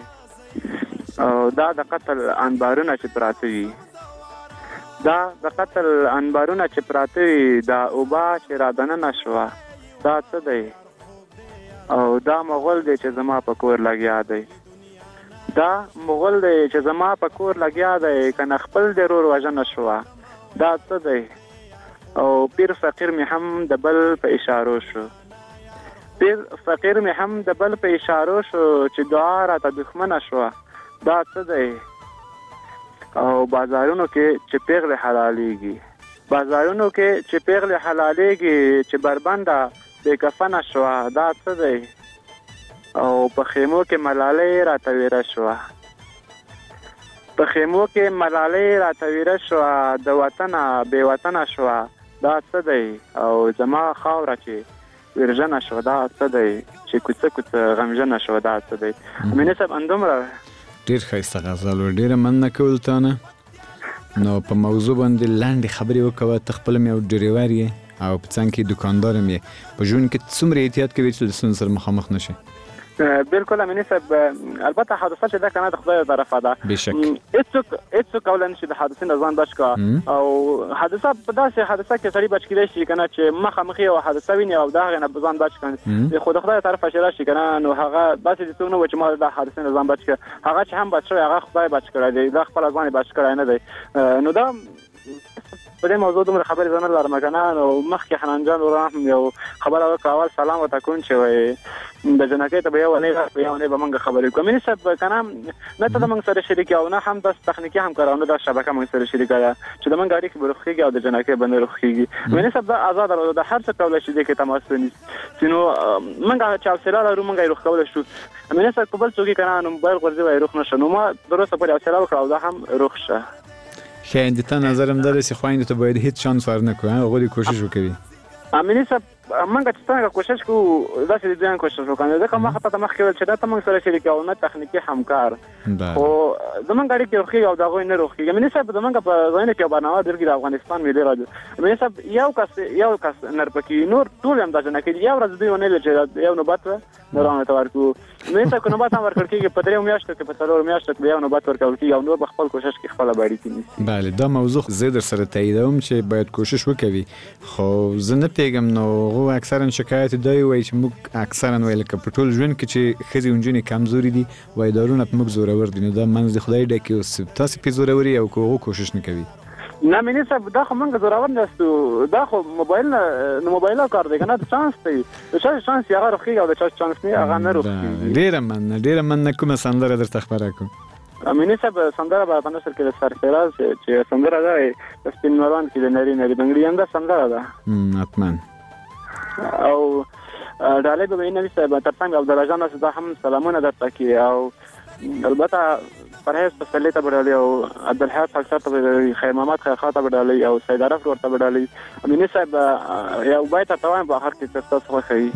او دا د قتل انبارونه چې پراته وي دا د قتل انبارونه چې پراته وي دا اوبه چې را دننه شوه دا څه دی؟ او دا مغول دی چې زما په کور لګیا دی دا مغول دی چې زما په کور لګیا دی کنه خپل د رور وژنه شوه دا څه دی؟ او پیر فقیر مې هم د بل په اشارو شو پیر فقیر مې هم د بل په اشارو شو چې دعا راته دښمنه شوه دا څه دی؟ او بازارونو کې چې پیغلې حلالېږي بازارونو کې چې پیغلې حلالېږي چې بربنده بې کفنه شوه دا څه دی؟ او په خیمو کې ملالۍ راته ویره شوه په خیمو کې ملالۍ راته ویره شوه د وطنه بې وطنه شوه دا څه دی؟ او زما خاوره چې ورژنه شوه دا څه دی؟ چې کوڅه کوڅه غمژنه شوه دا څه دی؟ امین صاحب همدومره ډېر ښایسته غزل و ډېره مننه کول تا نه نو په موضوع باندې لنډې خبرې وکوه ته خپله مې یو ډریور یې او په څنګ کې دوکاندار هم یې په ژوند کې څومره احتیاط کوي چې له ستونزو سره مخامخ نه شي؟ بالکل امین صاحب البته حادثه چې ده کنه د خدای طرفه ده بشک هیڅوک هیڅوک کولای نشي د حادثې نه ځان بچ کړه او حادثه په داسې حادثه کې سړی بچ کېدای شي کنه چې مخامخ یو حادثه ویني او د هغې نه ځان بچ کړي خو د خدای طرفه چې راشي کنه نو هغه داسې څوک نه و چې ما د حادثې نه ځان بچ کړه هغه چې هم بچ شوی هغه خدای بچ کړی دی دا خپله ځان یې بچ کړی نه دی نو دا په دې موضوع دومره خبرې زه نه لرم که نه نو مخکې حنان جان ورور هم یو خبره وکړه اول سلام ورته کوم چې وایي د جنکۍ ته به یو اونۍ په یو اونۍ به موږ خبرې وکړو امین صاحب که نه نه ته د موږ سره شریک او نه هم داسې تخنیکي همکار او نه دا شبکه موږ سره شریکه ده چې د موږ اړیکې به روغ کېږي او د جنکۍ به نه روغ کېږي امین صاحب دا ازاده ده د هر څه کولی شي دې کې تماس ونیسي چې نو موږ چې حوصله لرو موږ یې روغ کولی شو امین صاحب که بل څوک یې که نه نو موبایل غورځي وایي روغ نه شه نو ما تراوسه پورې حوصله وکړه او دا هم روغ شه خیلی تا نظرم داره سی خواهی تو باید هیچ شانس ور نکنه غوری کوشش وکوی امینی صاحب منګه چې څنګه کوشش کوو داسې د ځان کوشش وکړو ځکه ما خطا ته مخ کې چې دا ته موږ سره شریک او نه تخنیکی همکار خو زمونږ اړیکې روغ کېږي او د هغوی نه روغ کېږي امیني صاحب زمونږ په ځایونو کې یو برنامه درګي د افغانستان ملي راډیو امیني صاحب یو کس یو کس نرپکي نور ټول هم داسې نه کېږي یو ورځ دوی ونه ویل چې یو نوبت نه رانه ته ورکړو امیني صاحب که نوبت هم ورکړل کېږي په درېیو میاشتو کې په څلورو میاشتو کې به یو نوبت ورکول کېږي او نور به خپل کوشش کې خپله به اړیکې نیسي. بله دا موضوع زه در سره تاییدوم چې باید کوشش وکوي خو زه نه پوهېږم نو هغو اکثرا شکایت دا وایي چې موږ اکثرا وایي لکه په ټول ژوند کې چې ښځې او نجونې کمزوري دي وایي دارونه په موږ زورور دي نو دا منځ د خدای ډکې اوس تاسې پرې زوروري او که هغو کوشش نه کوي نه مینه صاحب دا خو موږ زراور نهستو دا خو موبایل نه موبایل کار دی کنه چانس دی چې چانس یې هغه خو او د چانس نه هغه نه روخي ډیر من ډیر من کومه سندره درته خبره کوم مینه صاحب سندره به په نشر کې د سرفراز چې سندره ده د سپین مروان کې د نری نری بنگړي انده سندره ده حتما او ډالې به مینه صاحب ترڅنګ عبدالرجان صدا هم سلامونه درته کوي او البته پرهیز پسلی ته بدلی او عبدالحیات فلسفه ته بدلی خیر محمد خیرخوا ته بدلی او سید عرف ورته بدلی امینه صاحب یو بیت ته وایم په اخر کې تاسو خو خی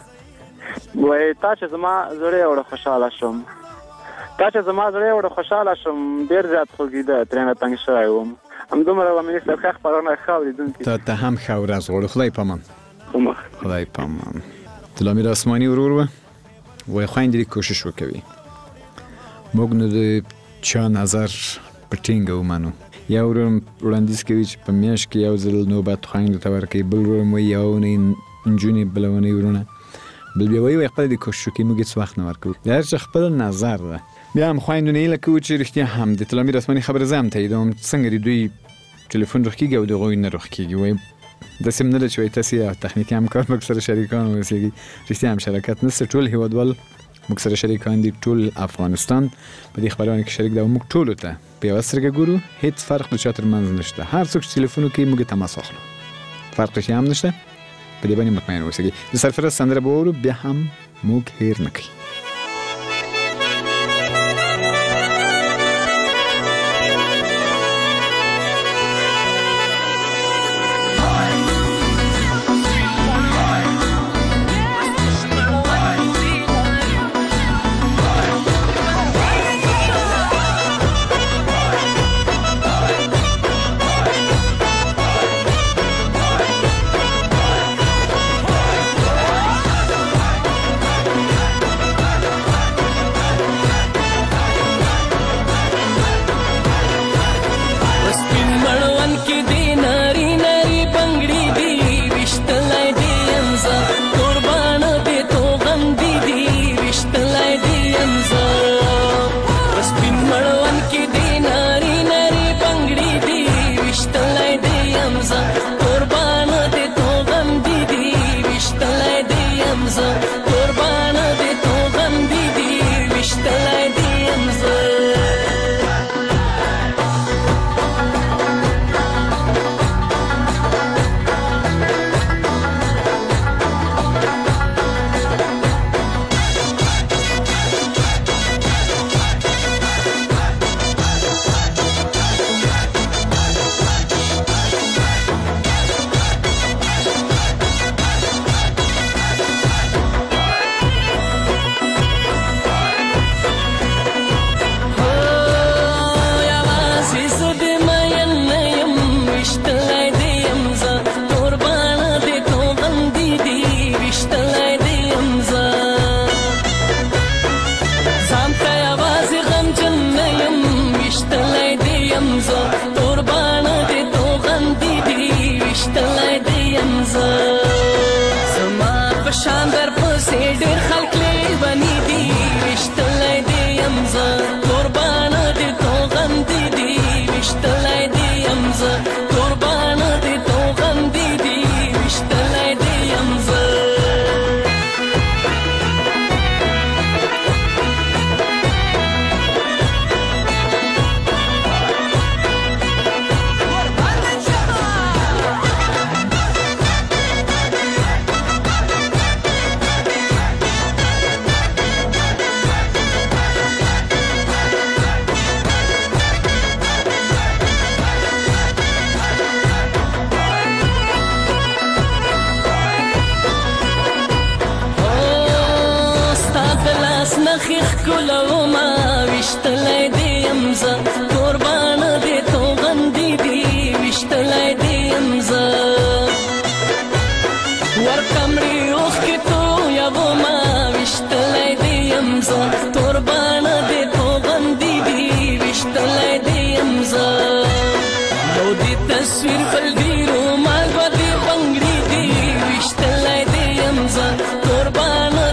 وای تا چې زما زړه اور خوشاله شم تا چې زما زړه اور خوشاله شم ډیر زیات خوګیده ترنه تنگ شوی وم هم دومره امینه صاحب خیر خبرونه خاورې دونکي ته ته هم خاور از غوړ خدای پامان خدای پامان تلامیر آسمانی ورور و وای خويندې کوشش وکوي موږ نو د چا نظر پټینګ ومنو یو ورم وړاندیز کوي چې په میاش کې یو ځل نوبت خويند ته ورکې بل ورم یو نه انجونی بلونه ورونه بل بیا وای خپل د کوشش کې موږ څه وخت نه ورکو دا چې خپل نظر ده بیا هم خويندونه لکه چې رښتیا هم د تلامیر آسمانی خبر زم ته ایدم څنګه دوی ټلیفون روخیږي او دغه نه روخیږي وای د سیم نه چې تاسو تخنیکی همکار موږ سره شریکان اوسېږي رښتیا هم شراکت نشته ټول هیوادوال موږ سره شریکان دي ټول افغانستان په دې خبرونه کې شریک ده موږ ټول ته په یو سره ګورو هیڅ فرق د چاتر منځ نشته هر څوک ټلیفون کوي موږ تماس اخلو فرق هیڅ هم نشته په دې باندې مطمئن اوسئ د سرفراز سندره به بیا هم موږ هیر نه کوي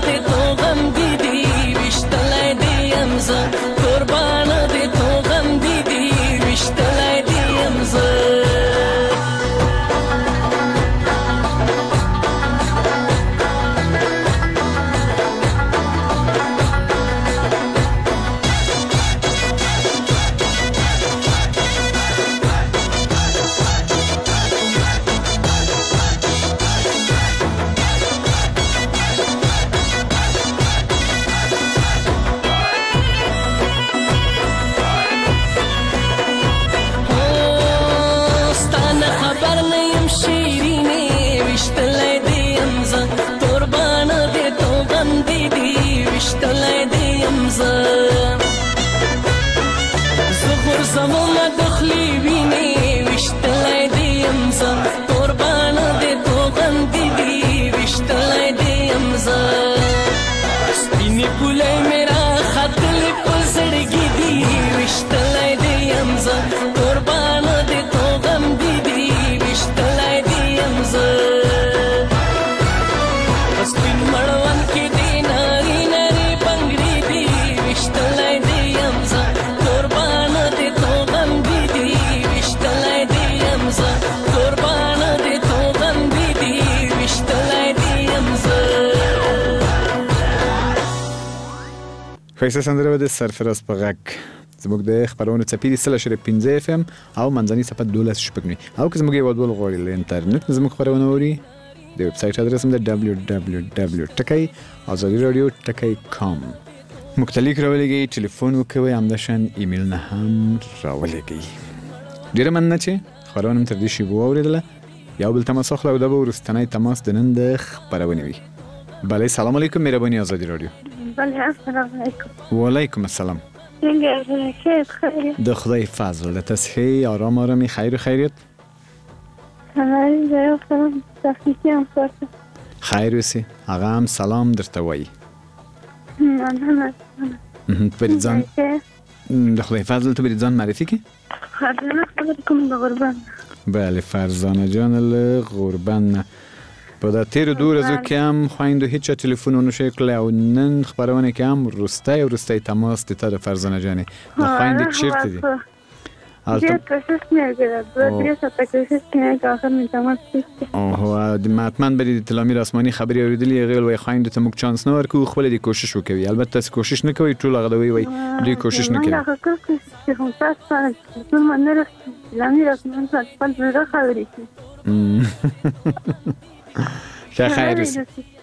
قربان دې تو غم دې ښایسته سندره د سرفراز په غږ زموږ د خبرونو څپې د سل اشاریه پنځه اف ام او منځني صفحه دولس شپږ نوي او که زموږ هېوادوال غواړي له انټرنټ نه زموږ خبرونه اوري د ویب سایټ ادرس هم د ډبلیو ډبلیو ډبلیو ټکی ازادي رادیو ټکی کام موږ ته لیک راولېږئ ټلیفون وکوئ همداشان ایمیل نه هم راولېږئ. ډېره مننه چې خبرونه مو تر دې شیبو واورېدله. یو بل تماس اخلو او دا به وروستنی تماس د نن د خبرونې وي. بله سلام علیکم مهرباني ازادي رادیو. بله السلام علیکم. وعلیکم السلام. څنګه یې خیر؟ د خدای فضل د تصحیح آرام آرامی خیر و خیریت. سلام زه سلام تفصیلی هم سوارته خیر وسی هغه هم سلام درته وایي. مننه. برید ځان د خدای فضل تو برید ځان معرفي کړي. فرزانه خبر کوم د غربن. بله فرزانه جان له غربن. په دا تیرو دوه ورځو کې هم خویندو هیڅ تلیفون ونه شي کړی او نن خبرونه کې هم وروستی وروستی تماس د تا د فرزانه جانې د خویندې چیرته دي؟ هلته کوشش می‌کردم دو سه ساعت کوشش کردم آخر می تماس گرفت. اوه حتما برید تلامیر آسمانی خبری اوریدلی غیر وای خویندو ته موږ چانس نه ورکو خپل دې کوشش وکوي. البته تاسو کوشش نه کوئ ټول هغه دوی وای دوی کوشش نه کوي. ما هغه کوشش کوم تاسو ټول مننه تلامیر آسمانی خپل زړه خبرې ښه خیر اوسې.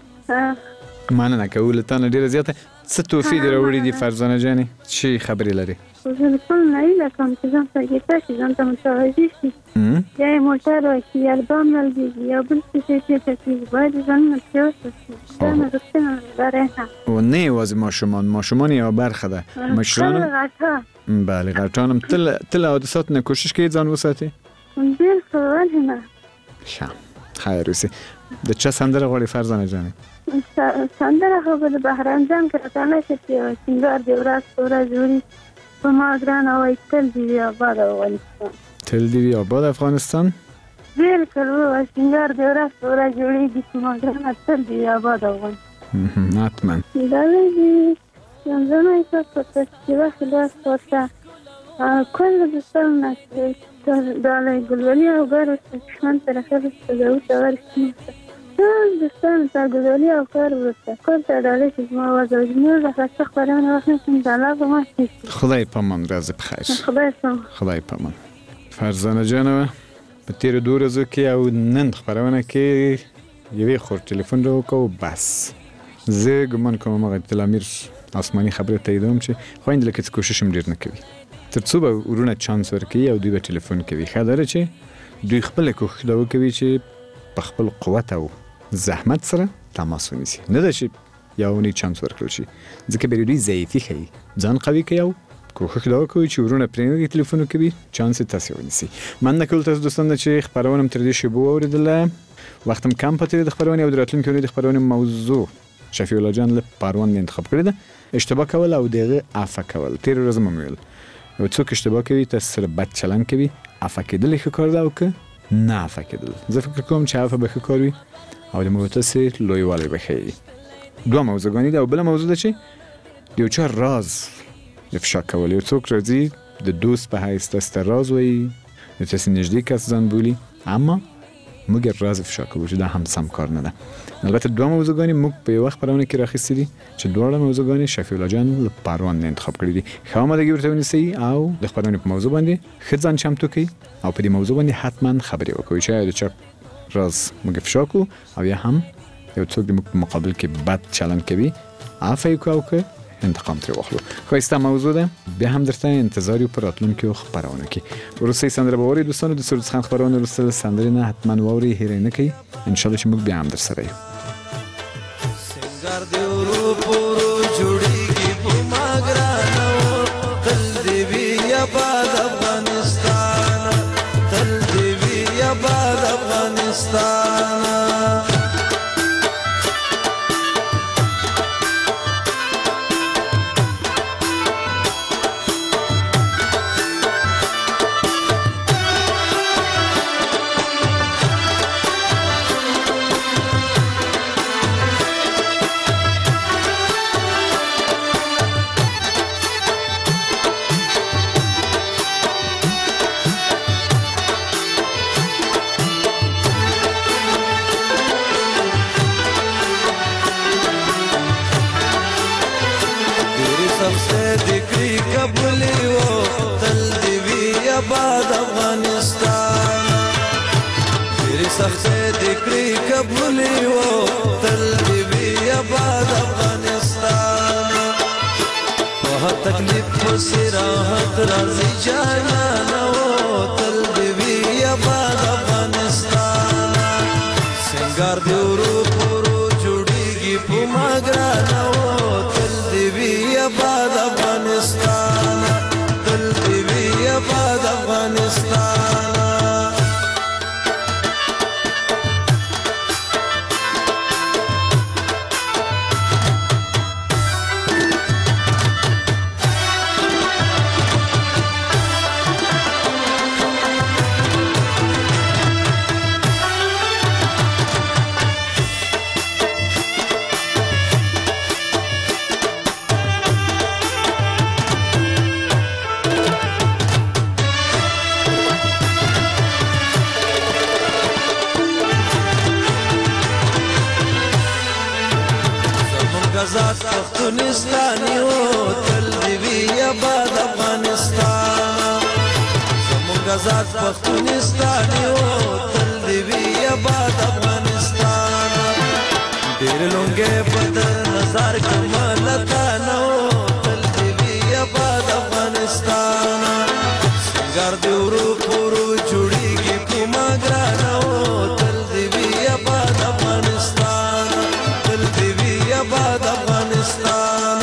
مننه کوو له تا نه ډېره زیاته. څه تحفې دې راوړي دي فرزانه جانې چې خبرې لري؟ زه ټول نه هیله کوم چې ځان ته ګټه شي ځان ته متوجه شي یا یې موټر وکړي یا البام ولګېږي یا بل څه شی چې کېږي باید ځان نه پیاوړی شي. دا مې غوښتنه لري. و نه یوازې ماشومان ماشومان یوه برخه ده. مشران بله غټان هم تل تل حادثات نه کوشش کوي ځان وساتي. بالکل ولې نه. ښه خیر اوسې. د چا سندره غواړې فرزانه جانې؟ سندره خو به د بهرام جان که راته شي چې سینګار دې ورځ په ورځ جوړي په ما ګرانه وایي تل دې وي آباد افغانستان. تل دې وي آباد افغانستان؟ بالکل ووایه سینګار دې ورځ په ورځ جوړېږي په ما ګرانه تل دې وي آباد افغانستان. حتما دا دی زمزمه احساس ورته چې وخت لاس ورته کل دوستان نشته داله ګلولي او ګار دشمن طرفه بسته داود ورسته ټول دوستان ته ګلولي او کار ورسته کل ته ډالۍ چې زما آواز او زموږ د ښایسته خپرونه وخت نشم د الله په مخ کې. خدای پامان ورځې بخیر. خدای پامان. خدای پامان. فرزانه جانه په تیرو دوه ورځو کې او نن خپرونه کې یوې خور ټلیفون راوکړو بس. زه ګمان کوم هغه تلامیر آسماني خبره تاییدوم چې خویندې لکه څه کوشش هم ډېر نه کوي. تر څو به ورونه چانس ورکوي او دوی به ټلیفون کوي. ښه داره چې دوی خپله کوښښ دا وکوي چې په خپل قوت او زحمت سره تماس ونیسي. نه ده چې یا اونی چانس ورکړل شي ځکه به دوی ضعیفي ښیي. ځان قوي کوي او کوښښ دا وکوي چې ورونه پرېنږدي ټلیفون وکوي چانس یې تاسې ونیسي. مننه کوم تاسو دوستان چې خپرونه مو تر دې شیبو واورېدله. وخت هم کم پاتې دی د خپرونې او د راتلونکې اونۍ د خپرونې موضوع شفیع الله جان له پروان انتخاب کړې ده. اشتباه کول او د هغه عفه کول. تېره ورځ مو ویل یو څوک اشتباه کوي تاسو سره بد چلند کوي عفه کېدل ښه کار ده او که نه عفه کېدل. زه فکر کوم چې عفه به ښه کار وي او د موږ تاسې لویوالی به ښیي. دوه موضوعګانې ده او بله موضوع ده چې د یو چا راز افشا کول. یو څوک راځي د دوست په حیث تاسو ته راز وایي د تاسې نږدې کس ځان بولي اما موږ یې راز افشا کوو چې دا هم سم کار نه ده. البته دوه موضوعګانې موږ په یوه خپرونه کې راخیستې دي چې دواړه موضوعګانې شفیع الله جان له پروان نه انتخاب کړي دي. ښه آمادګي ورته ونیسئ او د خپرونې په موضوع باندې ښه ځان چمتو کړئ او په دې موضوع باندې حتما خبرې وکړئ چې د چا راز موږ افشا کړو او یا هم یو څوک د موږ په مقابل کې بد چلند کوي عفه یې کړو او که انتقام ترې واخلو. ښایسته موضوع ده. بیا هم درته انتظار یو په راتلونکو خپرونه کې. وروستۍ سندره به واورئ دوستانو. د سروز خان خپرونه وروسته له سندرې نه حتما واورئ هېره یې نه کوئ. انشاءالله چې موږ بیا هم درسره یو. سنگار دې ورو پورو جوړیږي په ما ګرانه تل دې وي آباد افغانستان تل دې وي آباد افغانستان. دې کړې قبولې و تل دې وي آباد افغانستان په تکلیف پسې راحت راځي جانانه و تل دې وي آباد افغانستان سنگار دې ورو ورو جوړېږي په ما ګرانه و تل دې وي آباد افغانستان تل دې وي آباد افغانستان آزاد پښتونستاني او تل دې وي آباد افغانستان زموږ آزاد پښتونستاني او تل دې وي آباد افغانستان ډېر لونګې په نظر کمال تا نو تل دې وي آباد افغانستان څنګه دې ورو ورو جوړيږي په ما ګرانو تل دې وي آباد افغانستان تل دې وي آباد افغانستان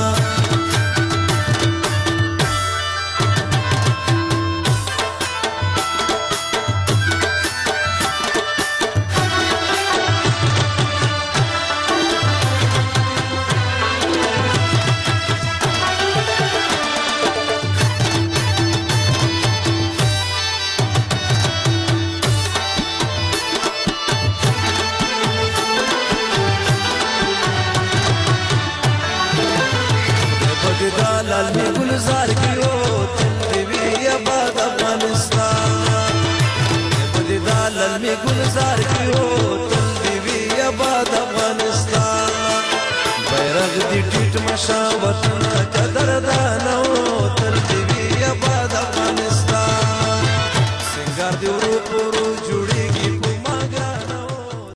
لال می گلزار کیو تل دې وي آباد افغانستان په دې لال می گلزار کیو